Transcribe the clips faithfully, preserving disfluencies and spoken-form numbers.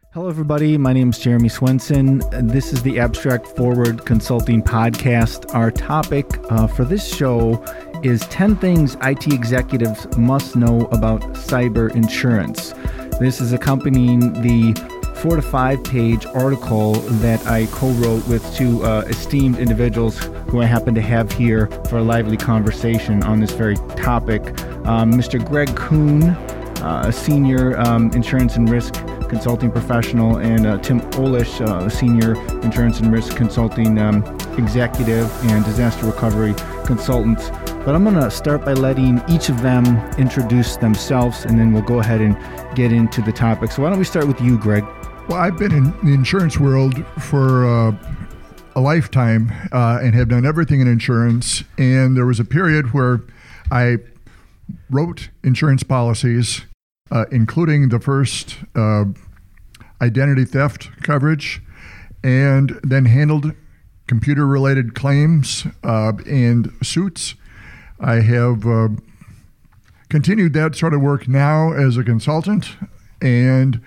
Hello, everybody. My name is Jeremy Swenson. This is the Abstract Forward Consulting Podcast. Our topic uh, for this show is ten things I T executives must know about cyber insurance. This is accompanying the four to five page article that I co-wrote with two uh, esteemed individuals who I happen to have here for a lively conversation on this very topic. Um, Mister Greg Kuhn, uh, a senior um, insurance and risk consulting professional, and uh, Tim Olish, uh, a senior insurance and risk consulting um, executive and disaster recovery consultant. But I'm going to start by letting each of them introduce themselves, and then we'll go ahead and get into the topic. So why don't we start with you, Greg? Well, I've been in the insurance world for uh, a lifetime uh, and have done everything in insurance. And there was a period where I wrote insurance policies, uh, including the first uh, identity theft coverage, and then handled computer-related claims uh, and suits. I have uh, continued that sort of work now as a consultant, and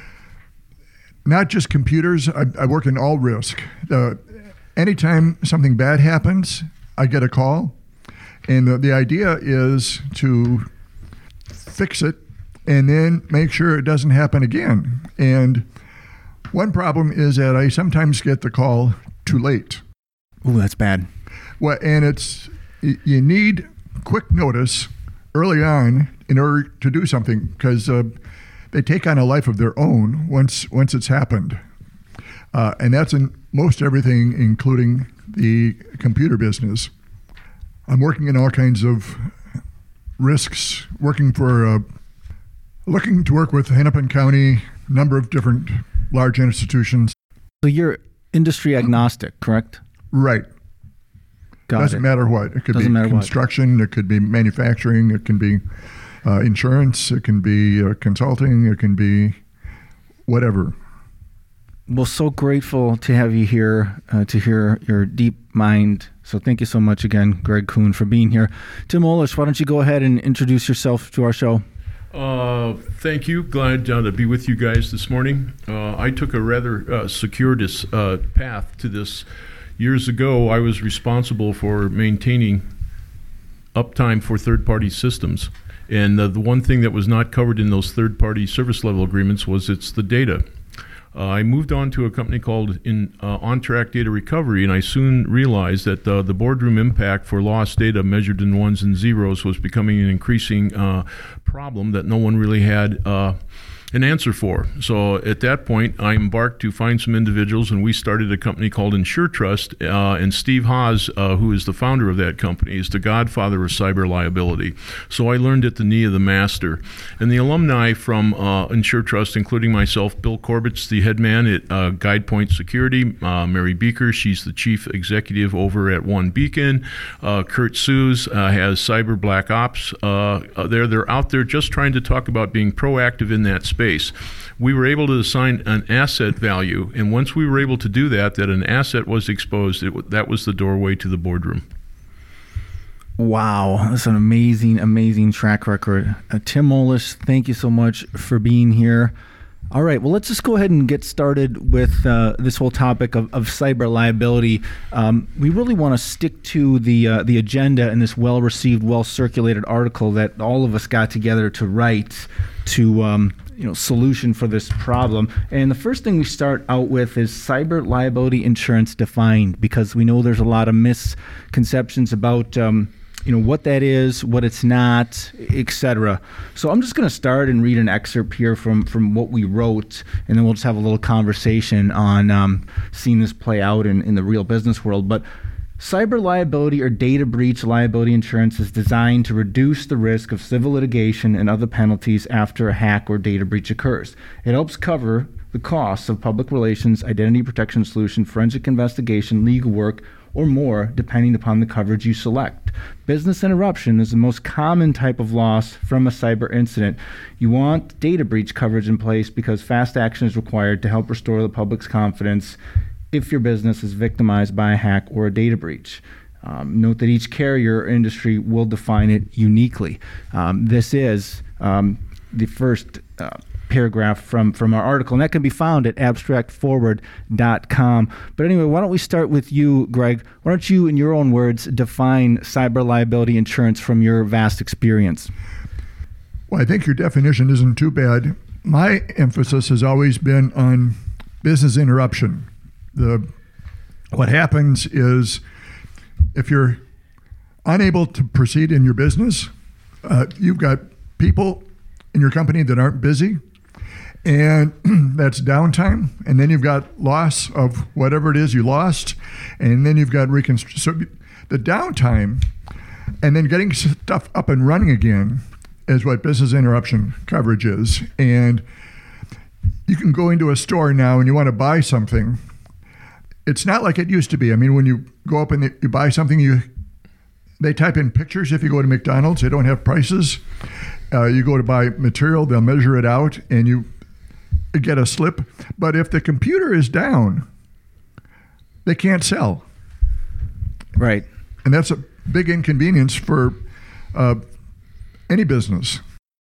not just computers. I, I work in all risk. Uh, anytime something bad happens, I get a call, and the, the idea is to fix it and then make sure it doesn't happen again. And one problem is that I sometimes get the call too late. Ooh, that's bad. Well, and it's you need quick notice early on in order to do something, because uh, they take on a life of their own once once it's happened. Uh, and that's in most everything, including the computer business. I'm working in all kinds of risks, working for, uh, looking to work with Hennepin County, number of different large institutions. So you're industry agnostic, correct? Right. Got Doesn't it. matter what. It could Doesn't be matter construction, what. It could be manufacturing, it can be uh, insurance, it can be uh, consulting, it can be whatever. Well, so grateful to have you here, uh, to hear your deep mind. So thank you so much again, Greg Kuhn, for being here. Tim Olish, why don't you go ahead and introduce yourself to our show? Uh, thank you. Glad uh, to be with you guys this morning. Uh, I took a rather uh, circuitous uh, path to this. Years ago, I was responsible for maintaining uptime for third-party systems. And uh, the one thing that was not covered in those third-party service level agreements was it's the data. Uh, I moved on to a company called in, uh, OnTrack Data Recovery, and I soon realized that uh, the boardroom impact for lost data measured in ones and zeros was becoming an increasing uh, problem that no one really had uh, an answer for. So at that point, I embarked to find some individuals, and we started a company called InsureTrust. Uh, and Steve Haas, uh, who is the founder of that company, is the godfather of cyber liability. So I learned at the knee of the master. And the alumni from uh, InsureTrust, including myself, Bill Corbett's the head man at uh, GuidePoint Security. Uh, Mary Beaker, she's the chief executive over at One Beacon. Uh, Kurt Sues uh, has Cyber Black Ops. Uh, they're, they're out there just trying to talk about being proactive in that space. Space. We were able to assign an asset value, and once we were able to do that, that an asset was exposed, it, that was the doorway to the boardroom. Wow, that's an amazing, amazing track record. Uh, Tim Olish, thank you so much for being here. All right, well, let's just go ahead and get started with uh, this whole topic of, of cyber liability. Um, we really want to stick to the uh, the agenda in this well-received, well-circulated article that all of us got together to write to um, you know solution for this problem. And the first thing we start out with is cyber liability insurance defined, because we know there's a lot of misconceptions about um, you know what that is, what it's not, et cetera. So I'm just going to start and read an excerpt here from, from what we wrote, and then we'll just have a little conversation on um, seeing this play out in, in the real business world. But cyber liability or data breach liability insurance is designed to reduce the risk of civil litigation and other penalties after a hack or data breach occurs. It helps cover the costs of public relations, identity protection solution, forensic investigation, legal work, or more, depending upon the coverage you select. Business interruption is the most common type of loss from a cyber incident. You want data breach coverage in place because fast action is required to help restore the public's confidence if your business is victimized by a hack or a data breach. Um, note that each carrier or industry will define it uniquely. Um, this is um, the first uh, paragraph from, from our article, and that can be found at abstract forward dot com. But anyway, why don't we start with you, Greg? Why don't you, in your own words, define cyber liability insurance from your vast experience? Well, I think your definition isn't too bad. My emphasis has always been on business interruption. The what happens is if you're unable to proceed in your business, uh, you've got people in your company that aren't busy, and that's downtime, and then you've got loss of whatever it is you lost, and then you've got reconstruction. So the downtime and then getting stuff up and running again is what business interruption coverage is. And you can go into a store now and you want to buy something. It's not like it used to be. I mean, when you go up and you buy something, you they type in pictures. If you go to McDonald's, they don't have prices. Uh, you go to buy material, they'll measure it out, and you get a slip. But if the computer is down, they can't sell. Right. And that's a big inconvenience for uh, any business.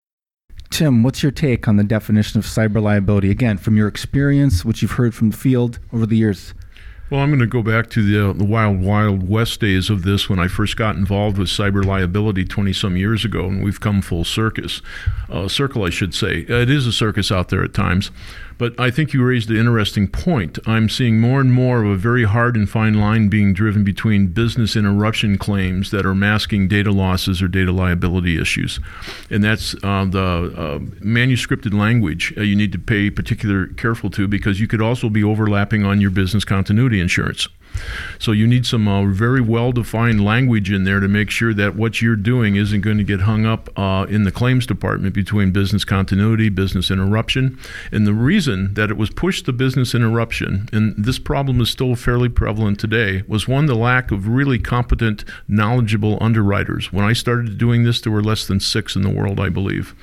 Tim, what's your take on the definition of cyber liability? Again, from your experience, which you've heard from the field over the years. Well, I'm going to go back to the, uh, the wild, wild west days of this when I first got involved with cyber liability twenty-some years ago, and we've come full circus. Uh, circle, I should say. It is a circus out there at times. But I think you raised an interesting point. I'm seeing more and more of a very hard and fine line being driven between business interruption claims that are masking data losses or data liability issues. And that's uh, the uh, manuscripted language uh, you need to pay particular careful to, because you could also be overlapping on your business continuity insurance. So you need some uh, very well-defined language in there to make sure that what you're doing isn't going to get hung up uh, in the claims department between business continuity, business interruption. And the reason that it was pushed to business interruption, and this problem is still fairly prevalent today, was one, the lack of really competent, knowledgeable underwriters. When I started doing this, there were less than six in the world, I believe.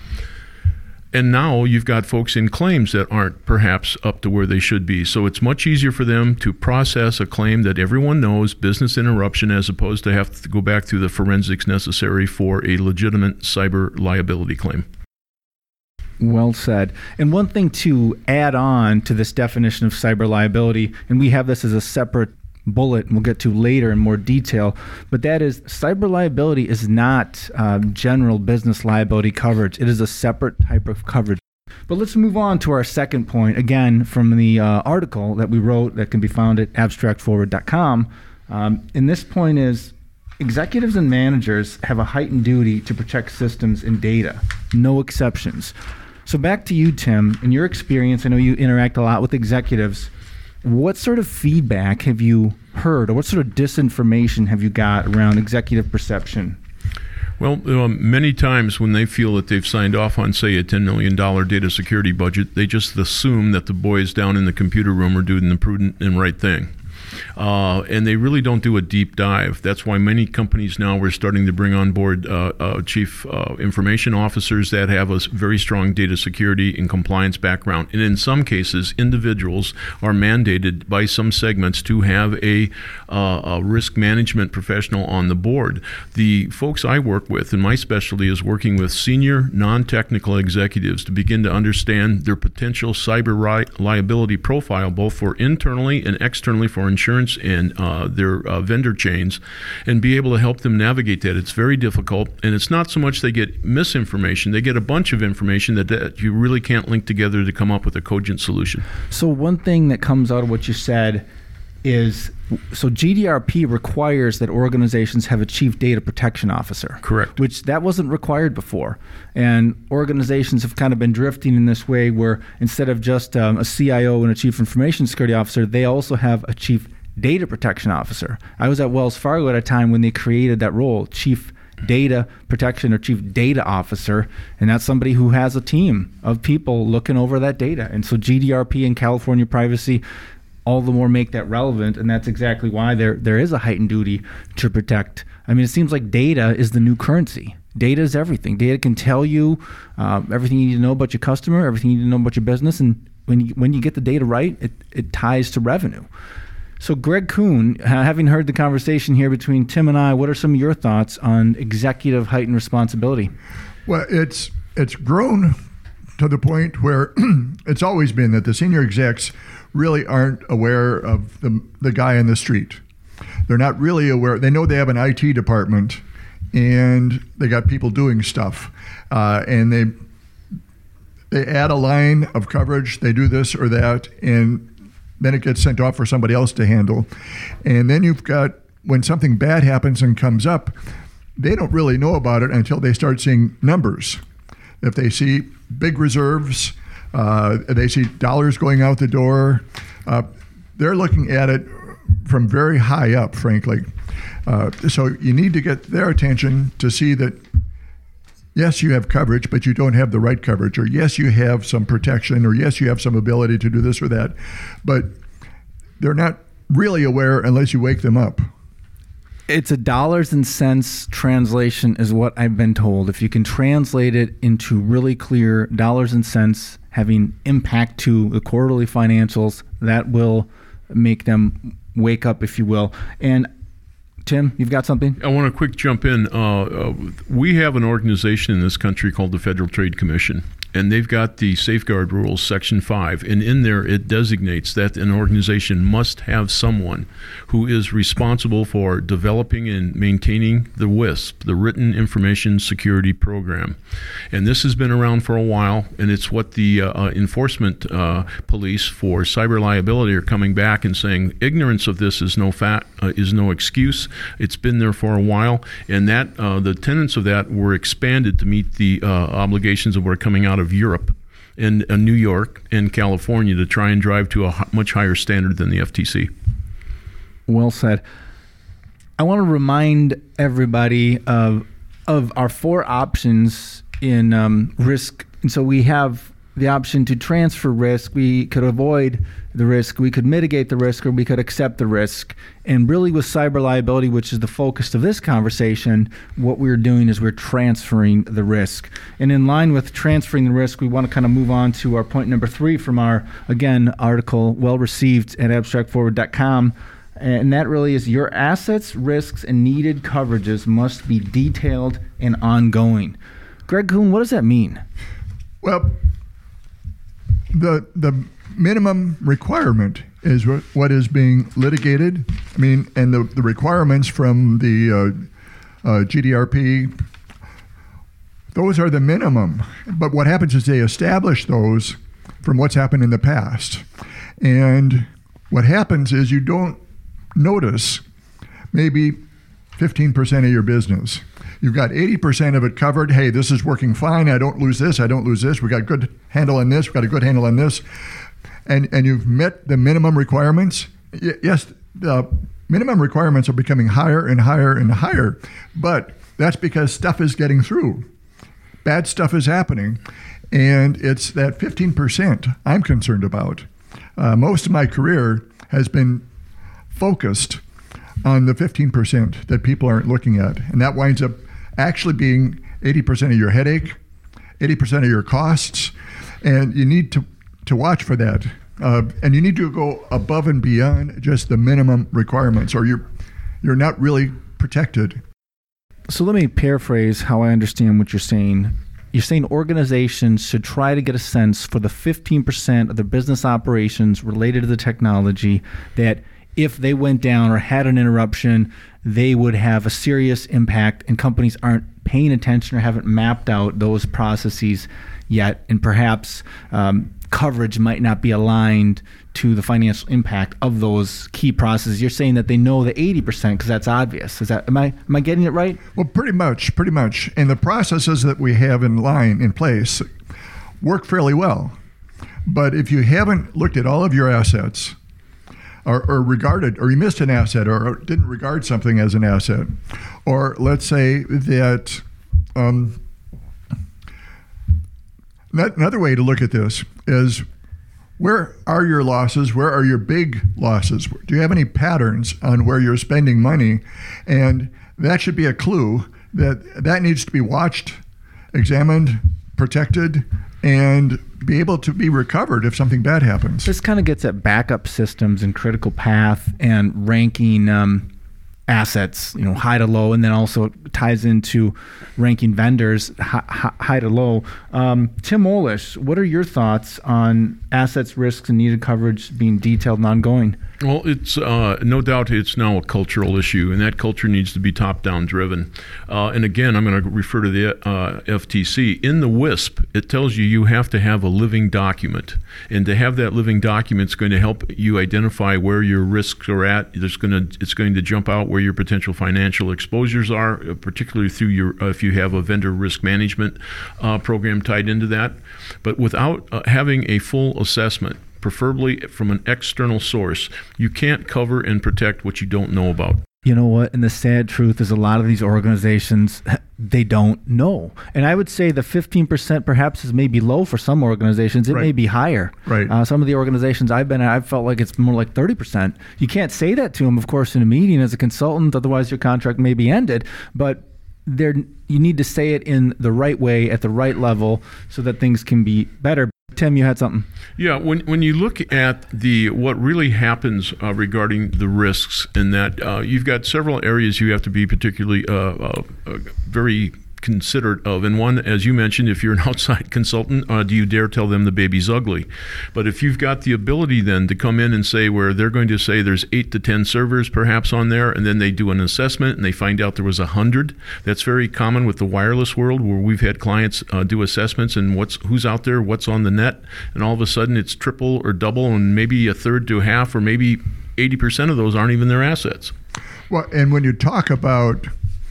And now you've got folks in claims that aren't perhaps up to where they should be. So it's much easier for them to process a claim that everyone knows, business interruption, as opposed to have to go back through the forensics necessary for a legitimate cyber liability claim. Well said. And one thing to add on to this definition of cyber liability, and we have this as a separate bullet and we'll get to later in more detail, but that is cyber liability is not uh, general business liability coverage. It is a separate type of coverage. But let's move on to our second point, again, from the uh, article that we wrote that can be found at abstract forward dot com. Um, and this point is executives and managers have a heightened duty to protect systems and data, no exceptions. So back to you, Tim. In your experience, I know you interact a lot with executives. What sort of feedback have you heard, or what sort of disinformation have you got around executive perception? Well, um, many times when they feel that they've signed off on, say, a ten million dollars data security budget, they just assume that the boys down in the computer room are doing the prudent and right thing. Uh, and they really don't do a deep dive. That's why many companies now we're starting to bring on board uh, uh, chief uh, information officers that have a very strong data security and compliance background. And in some cases, individuals are mandated by some segments to have a, uh, a risk management professional on the board. The folks I work with, and my specialty is working with senior non-technical executives to begin to understand their potential cyber ri- liability profile, both for internally and externally for insurance and uh, their uh, vendor chains, and be able to help them navigate that. It's very difficult, and it's not so much they get misinformation, they get a bunch of information that, that you really can't link together to come up with a cogent solution. So one thing that comes out of what you said is, so G D R P requires that organizations have a chief data protection officer. Correct. Which that wasn't required before. And organizations have kind of been drifting in this way where instead of just um, a C I O and a chief information security officer, they also have a chief data protection officer. I was at Wells Fargo at a time when they created that role, chief data protection or chief data officer, and that's somebody who has a team of people looking over that data. And so G D R P and California privacy all the more make that relevant, and that's exactly why there there is a heightened duty to protect. I mean, it seems like data is the new currency. Data is everything. Data can tell you uh, everything you need to know about your customer, everything you need to know about your business, and when you, when you get the data right, it, it ties to revenue. So Greg Kuhn, having heard the conversation here between Tim and I, what are some of your thoughts on executive heightened responsibility? Well, it's it's grown to the point where it's always been that the senior execs really aren't aware of the, the guy in the street. They're not really aware. They know they have an I T department and they got people doing stuff. Uh, and they they add a line of coverage, they do this or that, and then it gets sent off for somebody else to handle. And then you've got, when something bad happens and comes up, they don't really know about it until they start seeing numbers. If they see big reserves, uh, they see dollars going out the door, uh, they're looking at it from very high up, frankly. Uh, so you need to get their attention to see that, yes, you have coverage, but you don't have the right coverage, or yes, you have some protection, or yes, you have some ability to do this or that, but they're not really aware unless you wake them up. It's a dollars and cents translation is what I've been told. If you can translate it into really clear dollars and cents having impact to the quarterly financials, that will make them wake up, if you will. And Tim, you've got something? I want to quick jump in. Uh, uh, we have an organization in this country called the Federal Trade Commission, and they've got the safeguard rules, Section five, and in there it designates that an organization must have someone who is responsible for developing and maintaining the WISP, the Written Information Security Program. And this has been around for a while, and it's what the uh, uh, enforcement uh, police for cyber liability are coming back and saying ignorance of this is no fat, uh, is no excuse. It's been there for a while, and that uh, the tenets of that were expanded to meet the uh, obligations that were coming out of Europe and uh, New York and California to try and drive to a h- much higher standard than the F T C. Well said. I want to remind everybody of of our four options in um, risk. And so we have the option to transfer risk. We could avoid the risk, we could mitigate the risk, or we could accept the risk. And really with cyber liability, which is the focus of this conversation, what we're doing is we're transferring the risk. And in line with transferring the risk, we want to kind of move on to our point number three from our, again, article, well received at abstract forward dot com. And that really is your assets, risks, and needed coverages must be detailed and ongoing. Greg Kuhn, what does that mean? Well, the the minimum requirement is what, what is being litigated. I mean, and the, the requirements from the uh, uh, G D R P, those are the minimum. But what happens is they establish those from what's happened in the past. And what happens is you don't notice maybe fifteen percent of your business. You've got eighty percent of it covered. Hey, this is working fine. I don't lose this. I don't lose this. We got a good handle on this. We got a good handle on this. And and you've met the minimum requirements. Y- yes, the minimum requirements are becoming higher and higher and higher. But that's because stuff is getting through. Bad stuff is happening. And it's that fifteen percent I'm concerned about. Uh, most of my career has been focused on the fifteen percent that people aren't looking at. And that winds up actually being eighty percent of your headache, eighty percent of your costs. And you need to, to watch for that. Uh, and you need to go above and beyond just the minimum requirements, or you're, you're not really protected. So let me paraphrase how I understand what you're saying. You're saying organizations should try to get a sense for the fifteen percent of their business operations related to the technology that if they went down or had an interruption, they would have a serious impact, and companies aren't paying attention or haven't mapped out those processes yet, and perhaps um, coverage might not be aligned to the financial impact of those key processes. You're saying that they know the eighty percent because that's obvious. Is that am I am I getting it right? Well, pretty much, pretty much. And the processes that we have in line, in place, work fairly well. But if you haven't looked at all of your assets, Or, or regarded, or you missed an asset, or, or didn't regard something as an asset, or let's say that um, another way to look at this is, where are your losses? Where are your big losses? Do you have any patterns on where you're spending money? And that should be a clue that that needs to be watched, examined, protected, and be able to be recovered if something bad happens. This kind of gets at backup systems and critical path and ranking um, assets, you know, high to low, and then also it ties into ranking vendors high, high to low. Um, Tim Olish, what are your thoughts on assets, risks, and needed coverage being detailed and ongoing? Well, it's uh, no doubt it's now a cultural issue, and that culture needs to be top-down driven. Uh, and again, I'm going to refer to the uh, F T C. In the W I S P, it tells you you have to have a living document, and to have that living document is going to help you identify where your risks are at. There's going to it's going to jump out where your potential financial exposures are, particularly through your uh, if you have a vendor risk management uh, program tied into that. But without uh, having a full assessment, preferably from an external source, you can't cover and protect what you don't know about. You know what? And the sad truth is a lot of these organizations, they don't know. And I would say the fifteen percent perhaps is maybe low for some organizations. It right. may be higher. Right. Uh, some of the organizations I've been at, I've felt like it's more like thirty percent. You can't say that to them, of course, in a meeting as a consultant. Otherwise, your contract may be ended. But there, you need to say it in the right way at the right level so that things can be better. Tim, you had something. Yeah, when when you look at the what really happens uh, regarding the risks, in that uh, you've got several areas you have to be particularly uh, uh, uh, very considerate of. And one, as you mentioned, if you're an outside consultant, uh, do you dare tell them the baby's ugly? But if you've got the ability then to come in and say where they're going to say there's eight to ten servers perhaps on there, and then they do an assessment and they find out there was a hundred, that's very common with the wireless world, where we've had clients uh, do assessments and what's who's out there, what's on the net, and all of a sudden it's triple or double, and maybe a third to a half, or maybe eighty percent of those aren't even their assets. Well, and when you talk about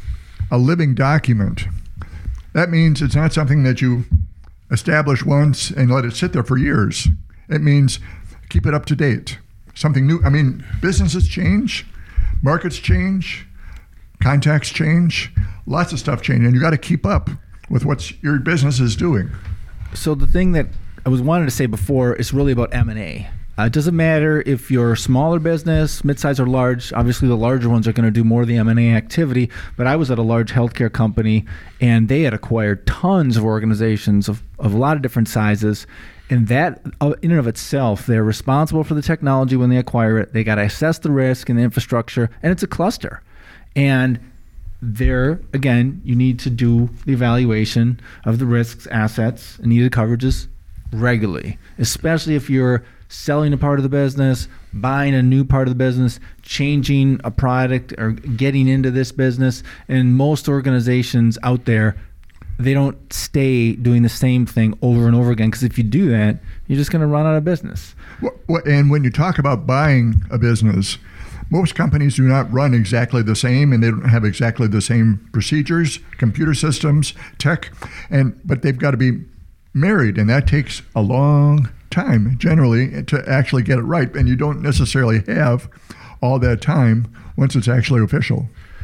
a living document, that means it's not something that you establish once and let it sit there for years. It means keep it up to date. Something new. I mean, businesses change, markets change, contacts change, lots of stuff change, and you got to keep up with what your business is doing. So the thing that I was wanting to say before is really about M and A. Uh, it doesn't matter if you're a smaller business, mid-size or large. Obviously, the larger ones are going to do more of the M and A activity. But I was at a large healthcare company, and they had acquired tons of organizations of, of a lot of different sizes. And that, in and of itself, they're responsible for the technology when they acquire it. They got to assess the risk and the infrastructure, and it's a cluster. And there, again, you need to do the evaluation of the risks, assets, and needed coverages regularly, especially if you're selling a part of the business, buying a new part of the business, changing a product, or getting into this business. And most organizations out there, they don't stay doing the same thing over and over again, because if you do that, you're just going to run out of business. Well, and when you talk about buying a business, most companies do not run exactly the same, and they don't have exactly the same procedures, computer systems, tech, and but they've got to be married, and that takes a long time generally to actually get it right, and you don't necessarily have all that time once it's actually official.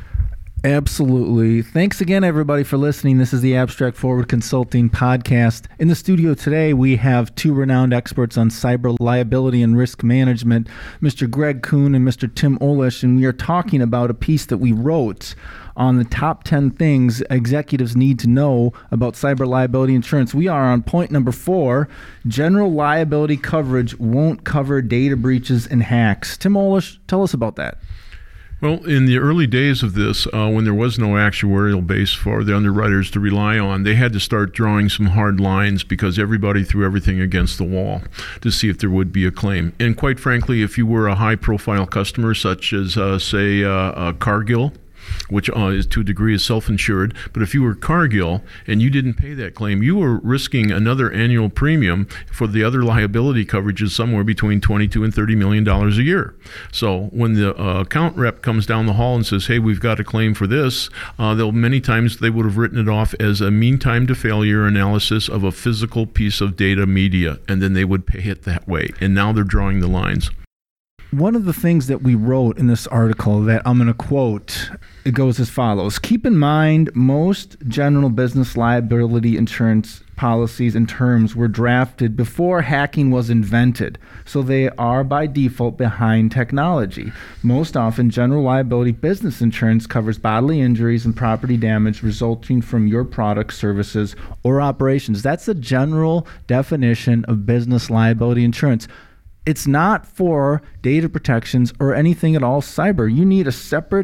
Absolutely. Thanks again, everybody, for listening. This is the Abstract Forward Consulting Podcast. In the studio today, we have two renowned experts on cyber liability and risk management, Mister Greg Kuhn and Mister Tim Olish, and we are talking about a piece that we wrote on the top ten things executives need to know about cyber liability insurance. We are on point number four. General liability coverage won't cover data breaches and hacks. Tim Olish, tell us about that. Well, in the early days of this, uh, when there was no actuarial base for the underwriters to rely on, they had to start drawing some hard lines, because everybody threw everything against the wall to see if there would be a claim. And quite frankly, if you were a high-profile customer, such as, uh, say, uh, uh, Cargill, which uh, is to a degree is self-insured, but if you were Cargill and you didn't pay that claim, you were risking another annual premium for the other liability coverages somewhere between twenty-two and thirty million dollars a year. So when the uh, account rep comes down the hall and says, hey, we've got a claim for this, uh, they'll many times they would have written it off as a mean time to failure analysis of a physical piece of data media, and then they would pay it that way. And now they're drawing the lines. One of the things that we wrote in this article that I'm going to quote, it goes as follows. Keep in mind, most general business liability insurance policies and terms were drafted before hacking was invented, so they are by default behind technology. Most often, general liability business insurance covers bodily injuries and property damage resulting from your products, services, or operations. That's the general definition of business liability insurance. It's not for data protections or anything at all cyber. You need a separate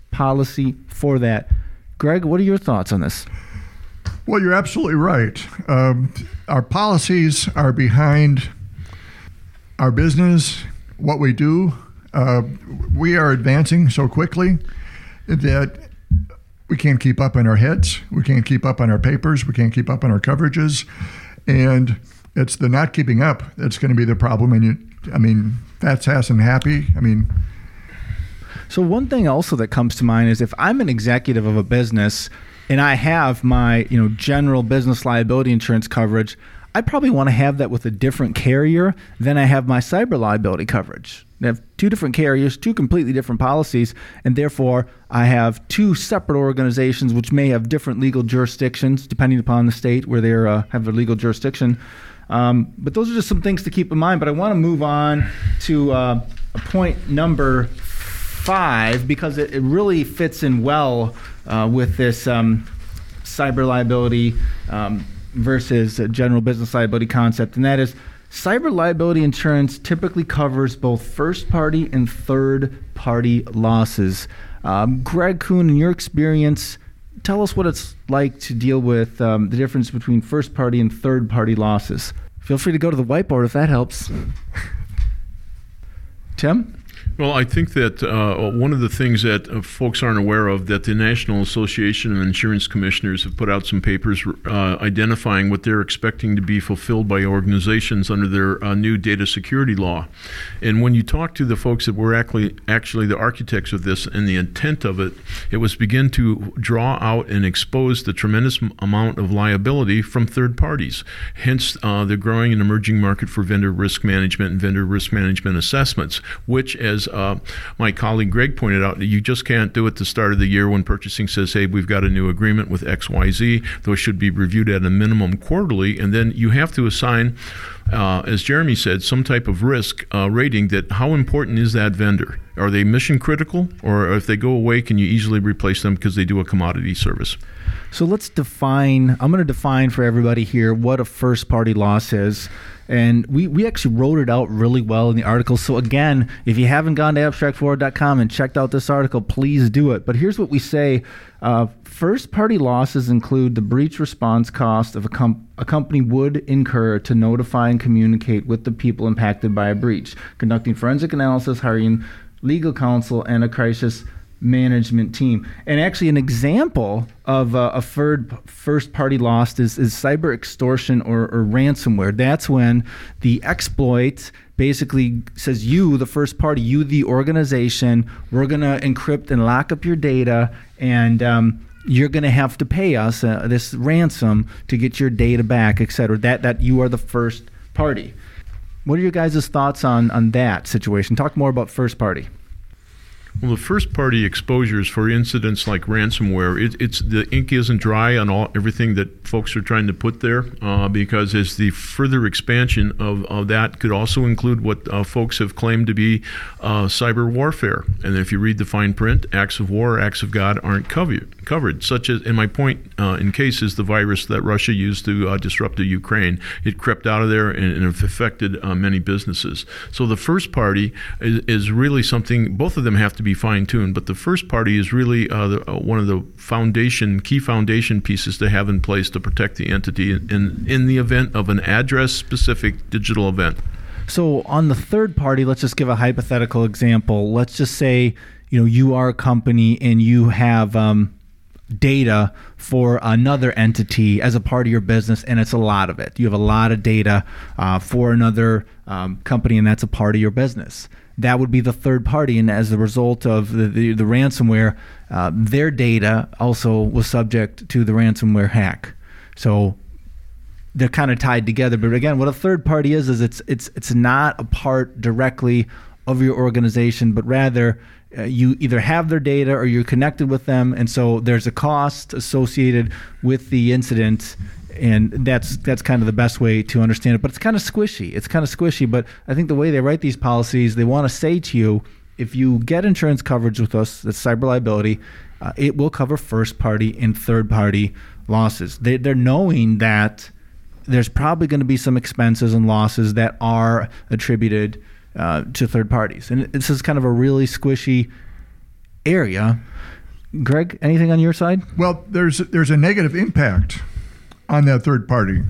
policy for that. Greg, what are your thoughts on this? Well, you're absolutely right. Um, our policies are behind our business, what we do. Uh, we are advancing so quickly that we can't keep up in our heads. We can't keep up on our papers. We can't keep up on our coverages. And it's the not keeping up that's going to be the problem. And, you, I mean, that's ass and happy. I mean... So one thing also that comes to mind is if I'm an executive of a business and I have my, you know, general business liability insurance coverage, I probably want to have that with a different carrier than I have my cyber liability coverage. I have two different carriers, two completely different policies, and therefore I have two separate organizations which may have different legal jurisdictions depending upon the state where they uh, have their legal jurisdiction. Um, but those are just some things to keep in mind. But I want to move on to uh, a point number five because it, it really fits in well uh, with this um, cyber liability um, versus a general business liability concept, and that is cyber liability insurance typically covers both first-party and third-party losses. Um, Greg Kuhn, in your experience, tell us what it's like to deal with um, the difference between first-party and third-party losses. Feel free to go to the whiteboard if that helps. Tim? Well, I think that uh, one of the things that uh, folks aren't aware of, that the National Association of Insurance Commissioners have put out some papers uh, identifying what they're expecting to be fulfilled by organizations under their uh, new data security law. And when you talk to the folks that were actually, actually the architects of this and the intent of it, it was begin to draw out and expose the tremendous m- amount of liability from third parties. Hence, uh, the growing and emerging market for vendor risk management and vendor risk management assessments, which, as Uh, my colleague Greg pointed out, you just can't do it at the start of the year when purchasing says, hey, we've got a new agreement with X Y Z. Those should be reviewed at a minimum quarterly, and then you have to assign, uh, as Jeremy said, some type of risk uh, rating that how important is that vendor? Are they mission critical, or if they go away, can you easily replace them because they do a commodity service? So let's define, I'm going to define for everybody here what a first-party loss is. And we, we actually wrote it out really well in the article. So again, if you haven't gone to abstract forward dot com and checked out this article, please do it. But here's what we say. Uh, first-party losses include the breach response cost of a, com- a company would incur to notify and communicate with the people impacted by a breach, conducting forensic analysis, hiring legal counsel, and a crisis management team. And actually an example of uh, a third first-party loss is, is cyber extortion or, or ransomware. That's when the exploit basically says you, the first party, you, the organization, we're going to encrypt and lock up your data, and um, you're going to have to pay us uh, this ransom to get your data back, et cetera. That, that you are the first party. What are your guys' thoughts on, on that situation? Talk more about first party. Well, the first-party exposures for incidents like ransomware, it, it's the ink isn't dry on all everything that folks are trying to put there, uh, because as the further expansion of, of that could also include what uh, folks have claimed to be uh, cyber warfare. And if you read the fine print, acts of war, acts of God aren't covered. Covered, such as, and my point uh, in case is the virus that Russia used to uh, disrupt the Ukraine. It crept out of there and, and it affected uh, many businesses. So the first party is, is really something, both of them have to be fine-tuned, but the first party is really uh, the, uh, one of the foundation, key foundation pieces to have in place to protect the entity in, in, in the event of an address-specific digital event. So on the third party, let's just give a hypothetical example. Let's just say, you know, you are a company and you have um, data for another entity as a part of your business, and it's a lot of it. You have a lot of data uh, for another um, company, and that's a part of your business. That would be the third party, and as a result of the, the, the ransomware, uh, their data also was subject to the ransomware hack. So they're kind of tied together. But again, what a third party is, is it's it's it's not a part directly of your organization, but rather uh, you either have their data or you're connected with them, and so there's a cost associated with the incident. And that's that's kind of the best way to understand it. But it's kind of squishy. It's kind of squishy. But I think the way they write these policies, they want to say to you, if you get insurance coverage with us, that's cyber liability, uh, it will cover first party and third party losses. They, they're knowing that there's probably going to be some expenses and losses that are attributed uh, to third parties. And this is kind of a really squishy area. Greg, anything on your side? Well, there's there's a negative impact on that third party,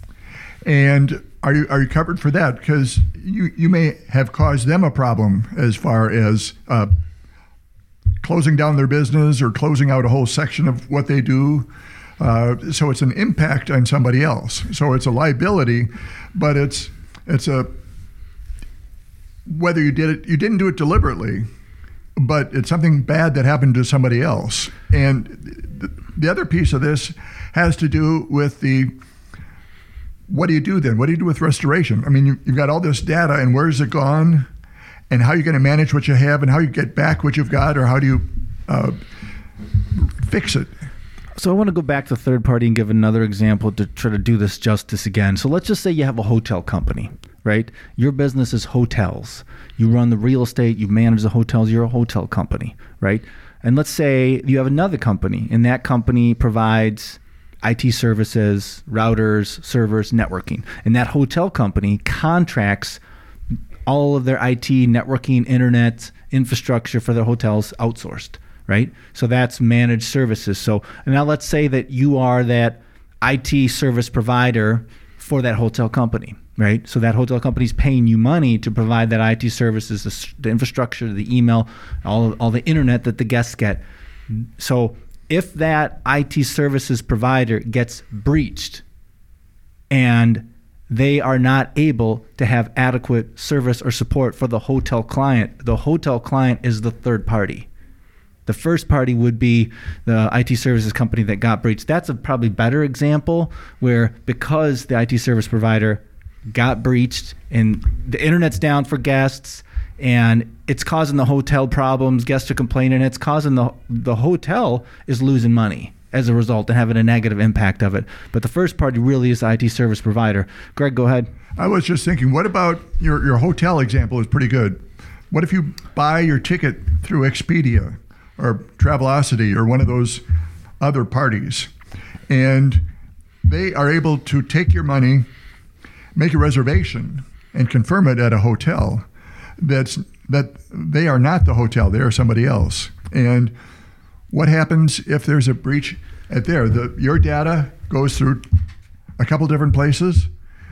and are you are you covered for that? Because you you may have caused them a problem as far as uh, closing down their business or closing out a whole section of what they do. Uh, so it's an impact on somebody else. So it's a liability, but it's it's a whether you did it you didn't do it deliberately, but it's something bad that happened to somebody else. And th- the other piece of this has to do with the what do you do then? What do you do with restoration? I mean, you, you've got all this data, and where's it gone, and how are you going to manage what you have, and how you get back what you've got, or how do you uh, fix it? So I want to go back to third party and give another example to try to do this justice again. So let's just say you have a hotel company, right? Your business is hotels. You run the real estate, you manage the hotels, you're a hotel company, right? And let's say you have another company, and that company provides I T services, routers, servers, networking. And that hotel company contracts all of their I T, networking, internet, infrastructure for their hotels outsourced. Right? So that's managed services. So now let's say that you are that I T service provider for that hotel company, right? So that hotel company is paying you money to provide that I T services, the, the infrastructure, the email, all, all the internet that the guests get. So if that I T services provider gets breached and they are not able to have adequate service or support for the hotel client, the hotel client is the third party. The first party would be the I T services company that got breached. That's a probably better example where because the I T service provider got breached and the internet's down for guests and it's causing the hotel problems, guests are complaining, it's causing the the hotel is losing money as a result and having a negative impact of it. But the first party really is the I T service provider. Greg, go ahead. I was just thinking, what about your, your hotel example is pretty good. What if you buy your ticket through Expedia or Travelocity or one of those other parties, and they are able to take your money, make a reservation, and confirm it at a hotel that's that they are not the hotel, they are somebody else. And what happens if there's a breach at there? The, your data goes through a couple different places.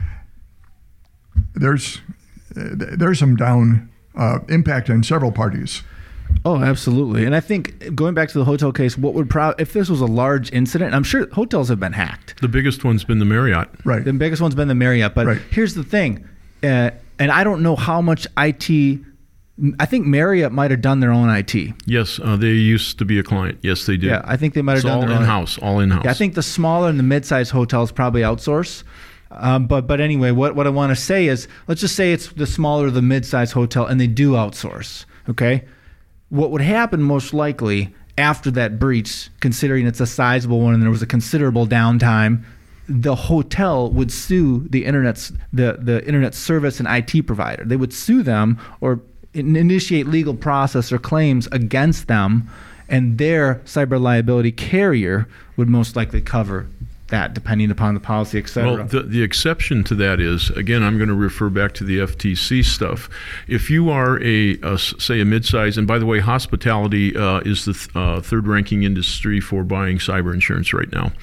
There's there's some down uh, impact on several parties. Oh, absolutely. And I think going back to the hotel case, what would pro- if this was a large incident, I'm sure hotels have been hacked. The biggest one's been the Marriott. Right. The biggest one's been the Marriott. But right. Here's the thing, uh, and I don't know how much I T, I think Marriott might have done their own I T. Yes, uh, they used to be a client. Yes, they did. Yeah, I think they might have it's done all their in-house, own. all in-house. Yeah, I think the smaller and the mid-sized hotels probably outsource. Um, but but anyway, what, what I want to say is, let's just say it's the smaller or the mid-sized hotel and they do outsource, okay? What would happen most likely after that breach, considering it's a sizable one and there was a considerable downtime, the hotel would sue the internet's the, the internet service and I T provider. They would sue them or initiate legal process or claims against them, and their cyber liability carrier would most likely cover that, depending upon the policy, et cetera. Well, the, the exception to that is, again, I'm going to refer back to the F T C stuff. If you are a, a say, a mid-size, and by the way, hospitality uh, is the th- uh, third-ranking industry for buying cyber insurance right now.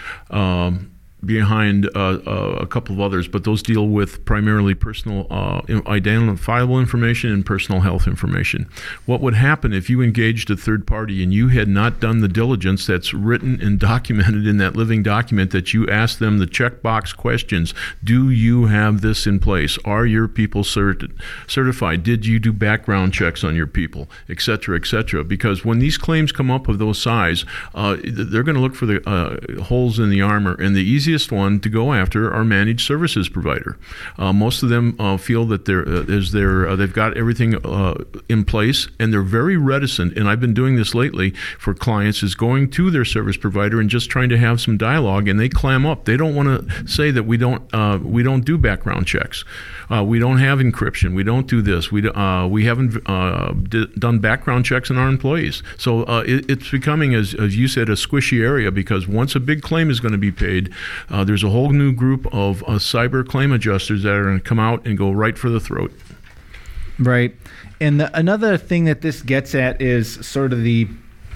Um, behind uh, uh, a couple of others, but those deal with primarily personal uh, identifiable information and personal health information. What would happen if you engaged a third party and you had not done the diligence that's written and documented in that living document, that you asked them the checkbox questions? Do you have this in place? Are your people cert- certified? Did you do background checks on your people, et cetera, et cetera? Because when these claims come up of those size, uh, they're going to look for the uh, holes in the armor, and the easiest one to go after are managed services provider. Uh, most of them uh, feel that they're uh, is there uh, they've got everything uh, in place, and they're very reticent. And I've been doing this lately for clients, is going to their service provider and just trying to have some dialogue, and they clam up. They don't want to say that we don't uh, we don't do background checks, uh, we don't have encryption, we don't do this, we uh, we haven't uh, d- done background checks on our employees. So uh, it, it's becoming, as as you said, a squishy area, because once a big claim is going to be paid, Uh, there's a whole new group of uh, cyber claim adjusters that are going to come out and go right for the throat. Right. And the, another thing that this gets at is sort of the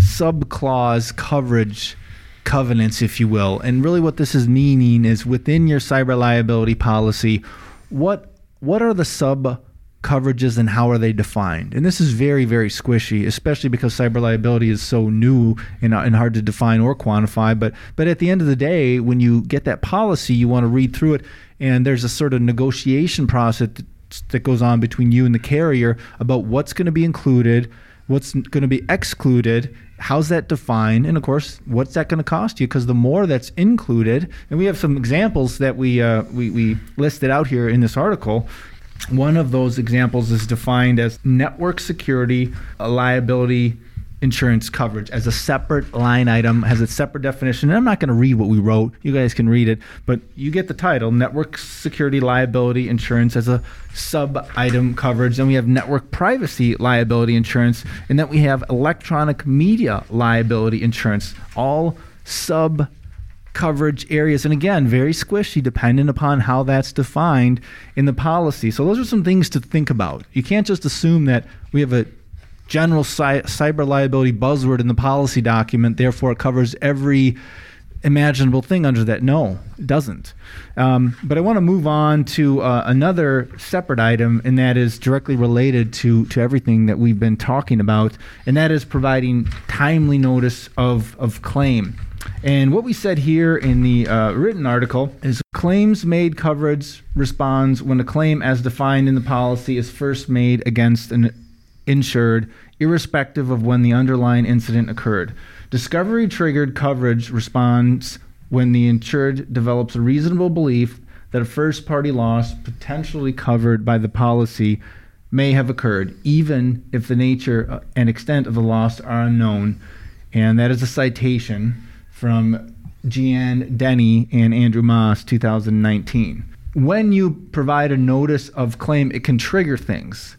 subclause coverage covenants, if you will. And really what this is meaning is within your cyber liability policy, what what are the sub coverages and how are they defined? And this is very, very squishy, especially because cyber liability is so new and, and hard to define or quantify. But but at the end of the day, when you get that policy, you want to read through it, and there's a sort of negotiation process that goes on between you and the carrier about what's going to be included, what's going to be excluded, how's that defined, and of course, what's that going to cost you? Because the more that's included, and we have some examples that we, uh, we we listed out here in this article. One of those examples is defined as network security liability insurance coverage as a separate line item, has a separate definition. And I'm not going to read what we wrote. You guys can read it, but you get the title, network security liability insurance as a sub-item coverage. Then we have network privacy liability insurance, and then we have electronic media liability insurance, all sub coverage areas. And again, very squishy dependent upon how that's defined in the policy. So those are some things to think about. You can't just assume that we have a general cy- cyber liability buzzword in the policy document, therefore it covers every imaginable thing under that. No, it doesn't. Um, but I want to move on to uh, another separate item, and that is directly related to, to everything that we've been talking about, and that is providing timely notice of, of claim. And what we said here in the uh, written article is claims made coverage responds when a claim as defined in the policy is first made against an insured, irrespective of when the underlying incident occurred. Discovery triggered coverage responds when the insured develops a reasonable belief that a first party loss potentially covered by the policy may have occurred, even if the nature and extent of the loss are unknown. And that is a citation from Gian Denny and Andrew Moss, two thousand nineteen. When you provide a notice of claim, it can trigger things.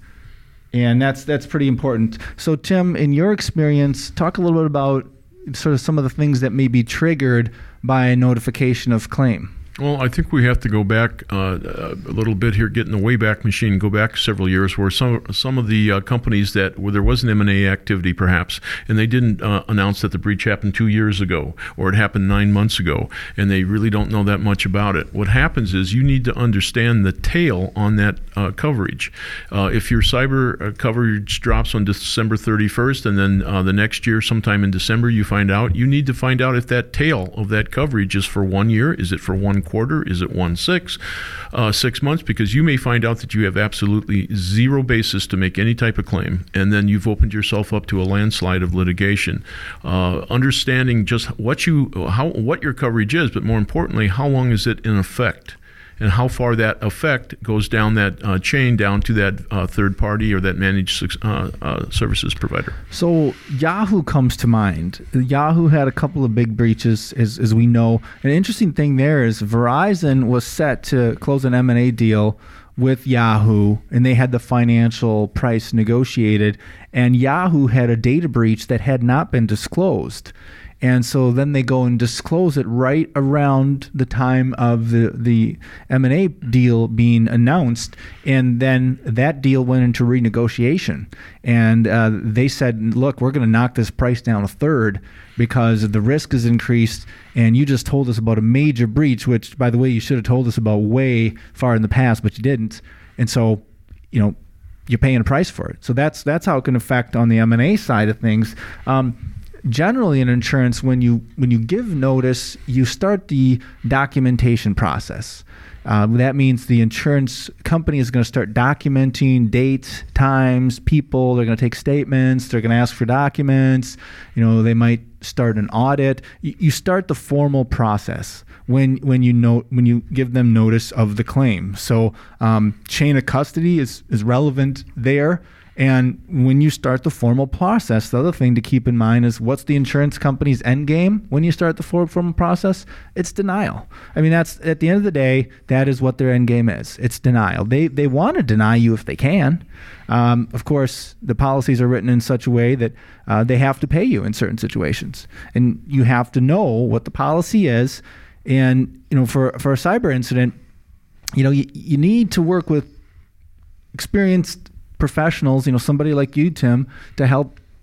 And that's that's pretty important. So, Tim, in your experience, talk a little bit about sort of some of the things that may be triggered by a notification of claim. Well, I think we have to go back uh, a little bit here, get in the Wayback Machine, go back several years where some some of the uh, companies that where there was an M and A activity perhaps, and they didn't uh, announce that the breach happened two years ago or it happened nine months ago, and they really don't know that much about it. What happens is you need to understand the tail on that uh, coverage. Uh, if your cyber uh, coverage drops on December thirty-first and then uh, the next year, sometime in December, you find out, you need to find out if that tail of that coverage is for one year, is it for one quarter, is it one six, uh, six months? Because you may find out that you have absolutely zero basis to make any type of claim, and then you've opened yourself up to a landslide of litigation. Uh, understanding just what you, how, what your coverage is, but more importantly, how long is it in effect, and how far that effect goes down that uh, chain down to that uh, third party or that managed uh, uh, services provider. So Yahoo comes to mind. Yahoo had a couple of big breaches, as, as we know. An interesting thing there is Verizon was set to close an M and A deal with Yahoo, and they had the financial price negotiated, and Yahoo had a data breach that had not been disclosed. And so then they go and disclose it right around the time of the, the M and A deal being announced. And then that deal went into renegotiation. And uh, they said, look, we're going to knock this price down a third because the risk is increased. And you just told us about a major breach, which, by the way, you should have told us about way far in the past, but you didn't. And so, you know, you're paying a price for it. So that's that's how it can affect on the M and A side of things. Um, Generally, in insurance, when you when you give notice, you start the documentation process. Uh, that means the insurance company is going to start documenting dates, times, people. They're going to take statements. They're going to ask for documents. You know, they might start an audit. You, you start the formal process when when you know when you give them notice of the claim. So um, chain of custody is is relevant there. And when you start the formal process, the other thing to keep in mind is what's the insurance company's end game when you start the formal process? It's denial. I mean, that's at the end of the day, that is what their end game is. It's denial. They they want to deny you if they can. Um, of course, the policies are written in such a way that uh, they have to pay you in certain situations. And you have to know what the policy is. And, you know, for, for a cyber incident, you know, you, you need to work with experienced professionals, you know, somebody like you, Tim, to help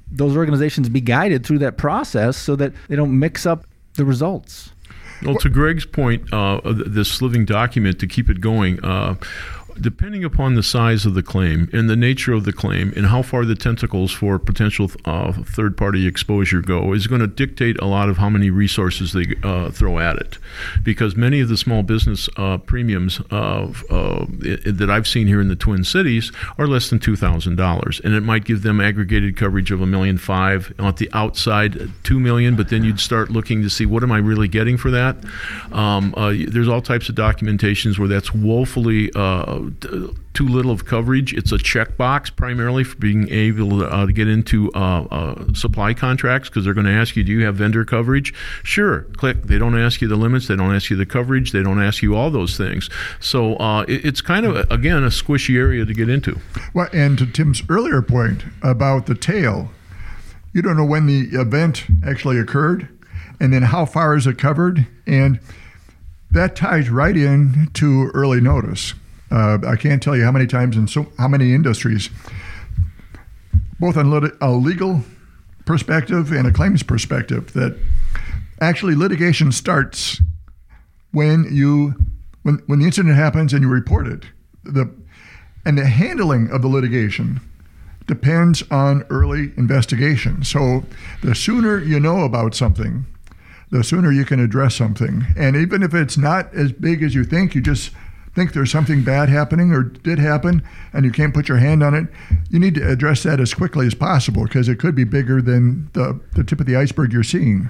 those organizations be guided through that process so that they don't mix up the results. Well, to Greg's point, uh, this living document, to keep it going, uh, depending upon the size of the claim and the nature of the claim and how far the tentacles for potential uh, third-party exposure go is going to dictate a lot of how many resources they uh, throw at it. Because many of the small business uh, premiums uh, uh, it, that I've seen here in the Twin Cities are less than two thousand dollars. And it might give them aggregated coverage of a million five, at the outside two million, but then you'd start looking to see what am I really getting for that. Um, uh, there's all types of documentations where that's woefully uh, too little of coverage. It's a checkbox primarily for being able to, uh, to get into uh, uh, supply contracts, because they're going to ask you, do you have vendor coverage? Sure, click. They don't ask you the limits. They don't ask you the coverage. They don't ask you all those things. So uh, it, it's kind of, again, a squishy area to get into. Well, and to Tim's earlier point about the tail, you don't know when the event actually occurred, and then how far is it covered, and that ties right in to early notice. Uh, I can't tell you how many times in so how many industries, both on lit- a legal perspective and a claims perspective, that actually litigation starts when you when when the incident happens and you report it. The and the handling of the litigation depends on early investigation. So the sooner you know about something, the sooner you can address something. And even if it's not as big as you think, you just think there's something bad happening or did happen and you can't put your hand on it, you need to address that as quickly as possible, because it could be bigger than the, the tip of the iceberg you're seeing.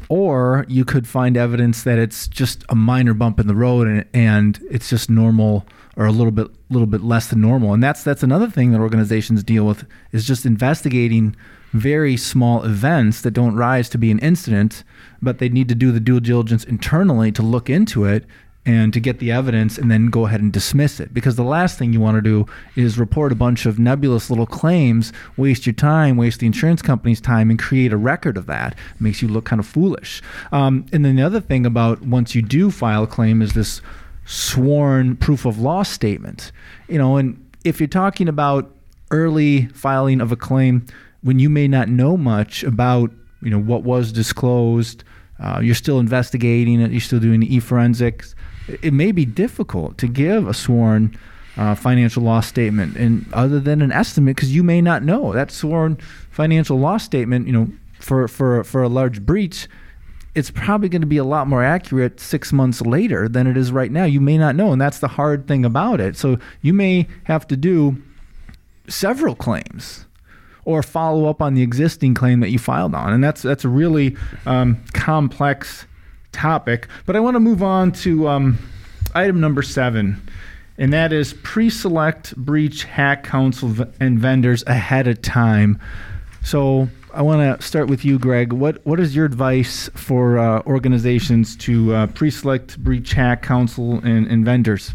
Or you could find evidence that it's just a minor bump in the road and, and it's just normal, or a little bit little bit less than normal. And that's that's another thing that organizations deal with, is just investigating very small events that don't rise to be an incident, but they need to do the due diligence internally to look into it and to get the evidence and then go ahead and dismiss it. Because the last thing you want to do is report a bunch of nebulous little claims, waste your time, waste the insurance company's time, and create a record of that. It makes you look kind of foolish. Um, and then the other thing about once you do file a claim is this sworn proof of loss statement. You know, and if you're talking about early filing of a claim when you may not know much about, you know, what was disclosed, uh, you're still investigating it, you're still doing the e-forensics, it may be difficult to give a sworn uh, financial loss statement, and other than an estimate, because you may not know that sworn financial loss statement. You know, for for for a large breach, it's probably going to be a lot more accurate six months later than it is right now. You may not know, and that's the hard thing about it. So you may have to do several claims or follow up on the existing claim that you filed on, and that's that's a really um, complex topic. But I want to move on to um, item number seven, and that is pre-select breach hack counsel v- and vendors ahead of time. So I want to start with you, Greg. What what is your advice for uh, organizations to uh, pre-select breach hack counsel and, and vendors?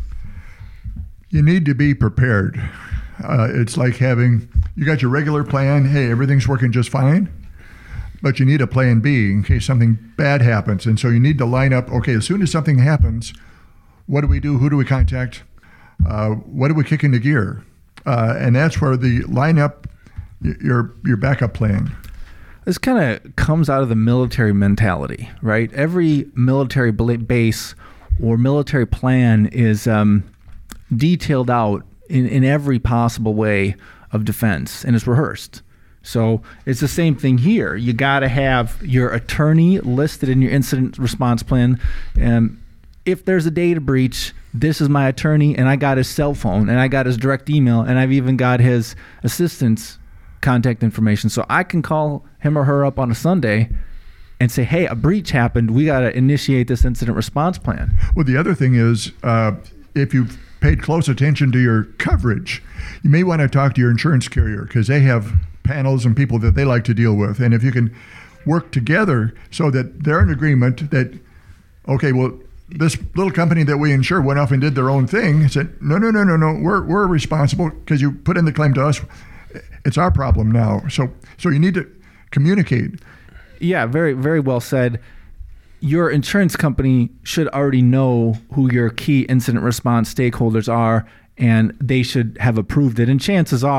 You need to be prepared. Uh, it's like having, you got your regular plan, hey, everything's working just fine, but you need a plan B in case something bad happens. And so you need to line up, okay, as soon as something happens, what do we do? Who do we contact? Uh, what do we kick into gear? Uh, and that's where the lineup, your your backup plan. This kind of comes out of the military mentality, right? Every military base or military plan is um, detailed out in, in every possible way of defense, and it's rehearsed. So it's the same thing here. You got to have your attorney listed in your incident response plan. And if there's a data breach, this is my attorney, and I got his cell phone, and I got his direct email, and I've even got his assistant's contact information. So I can call him or her up on a Sunday and say, hey, a breach happened. We got to initiate this incident response plan. Well, the other thing is, uh, if you've paid close attention to your coverage, you may want to talk to your insurance carrier, because they have panels and people that they like to deal with. And if you can work together so that they're in agreement that, okay, well, this little company that we insure went off and did their own thing, said, no, no, no, no, no, we're we're responsible because you put in the claim to us. It's our problem now. So so you need to communicate. Yeah, very, very well said. Your insurance company should already know who your key incident response stakeholders are, and they should have approved it. And chances are,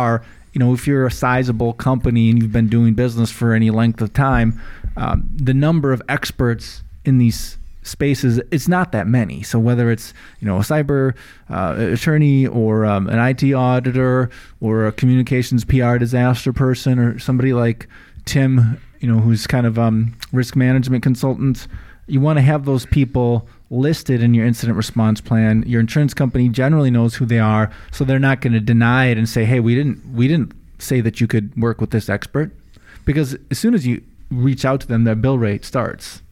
you know, if you're a sizable company and you've been doing business for any length of time, um, the number of experts in these spaces, it's not that many. So whether it's, you know, a cyber uh, attorney or um, an I T auditor or a communications P R disaster person or somebody like Tim, you know, who's kind of um, risk management consultant, you want to have those people listed in your incident response plan. Your insurance company generally knows who they are, so they're not going to deny it and say, hey, we didn't we didn't say that you could work with this expert, because as soon as you reach out to them, their bill rate starts.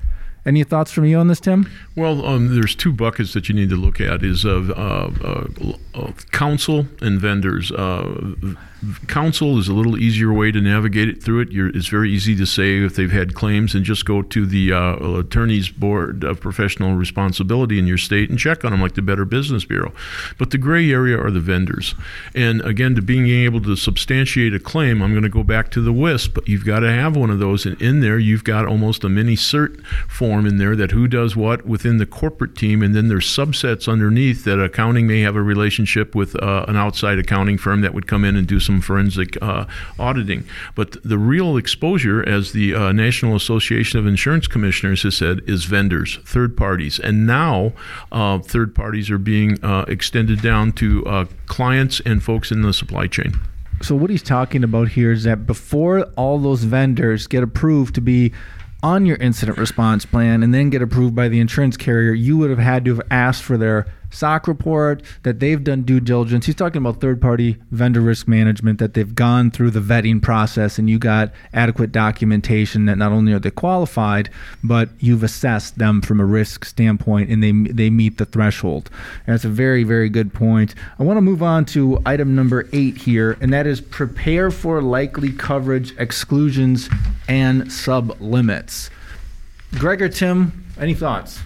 Any thoughts from you on this, Tim? Well, um, there's two buckets that you need to look at: is of uh, uh, uh, counsel and vendors. Uh, counsel is a little easier way to navigate it through it. You're, it's very easy to say if they've had claims and just go to the uh, attorney's board of professional responsibility in your state and check on them like the Better Business Bureau. But the gray area are the vendors. And again, to being able to substantiate a claim, I'm going to go back to the W I S P. You've got to have one of those, and in there you've got almost a mini cert form in there that who does what within the corporate team, and then there's subsets underneath that accounting may have a relationship with uh, an outside accounting firm that would come in and do some forensic uh, auditing. But the real exposure, as the uh, National Association of Insurance Commissioners has said, is vendors, third parties. And now uh, third parties are being uh, extended down to uh, clients and folks in the supply chain. So what he's talking about here is that before all those vendors get approved to be on your incident response plan and then get approved by the insurance carrier, you would have had to have asked for their S O C report, that they've done due diligence. He's talking about third-party vendor risk management, that they've gone through the vetting process and you got adequate documentation that not only are they qualified, but you've assessed them from a risk standpoint and they they meet the threshold. And that's a very, very good point. I want to move on to item number eight here, and that is prepare for likely coverage exclusions and sub-limits. Greg or Tim, any thoughts?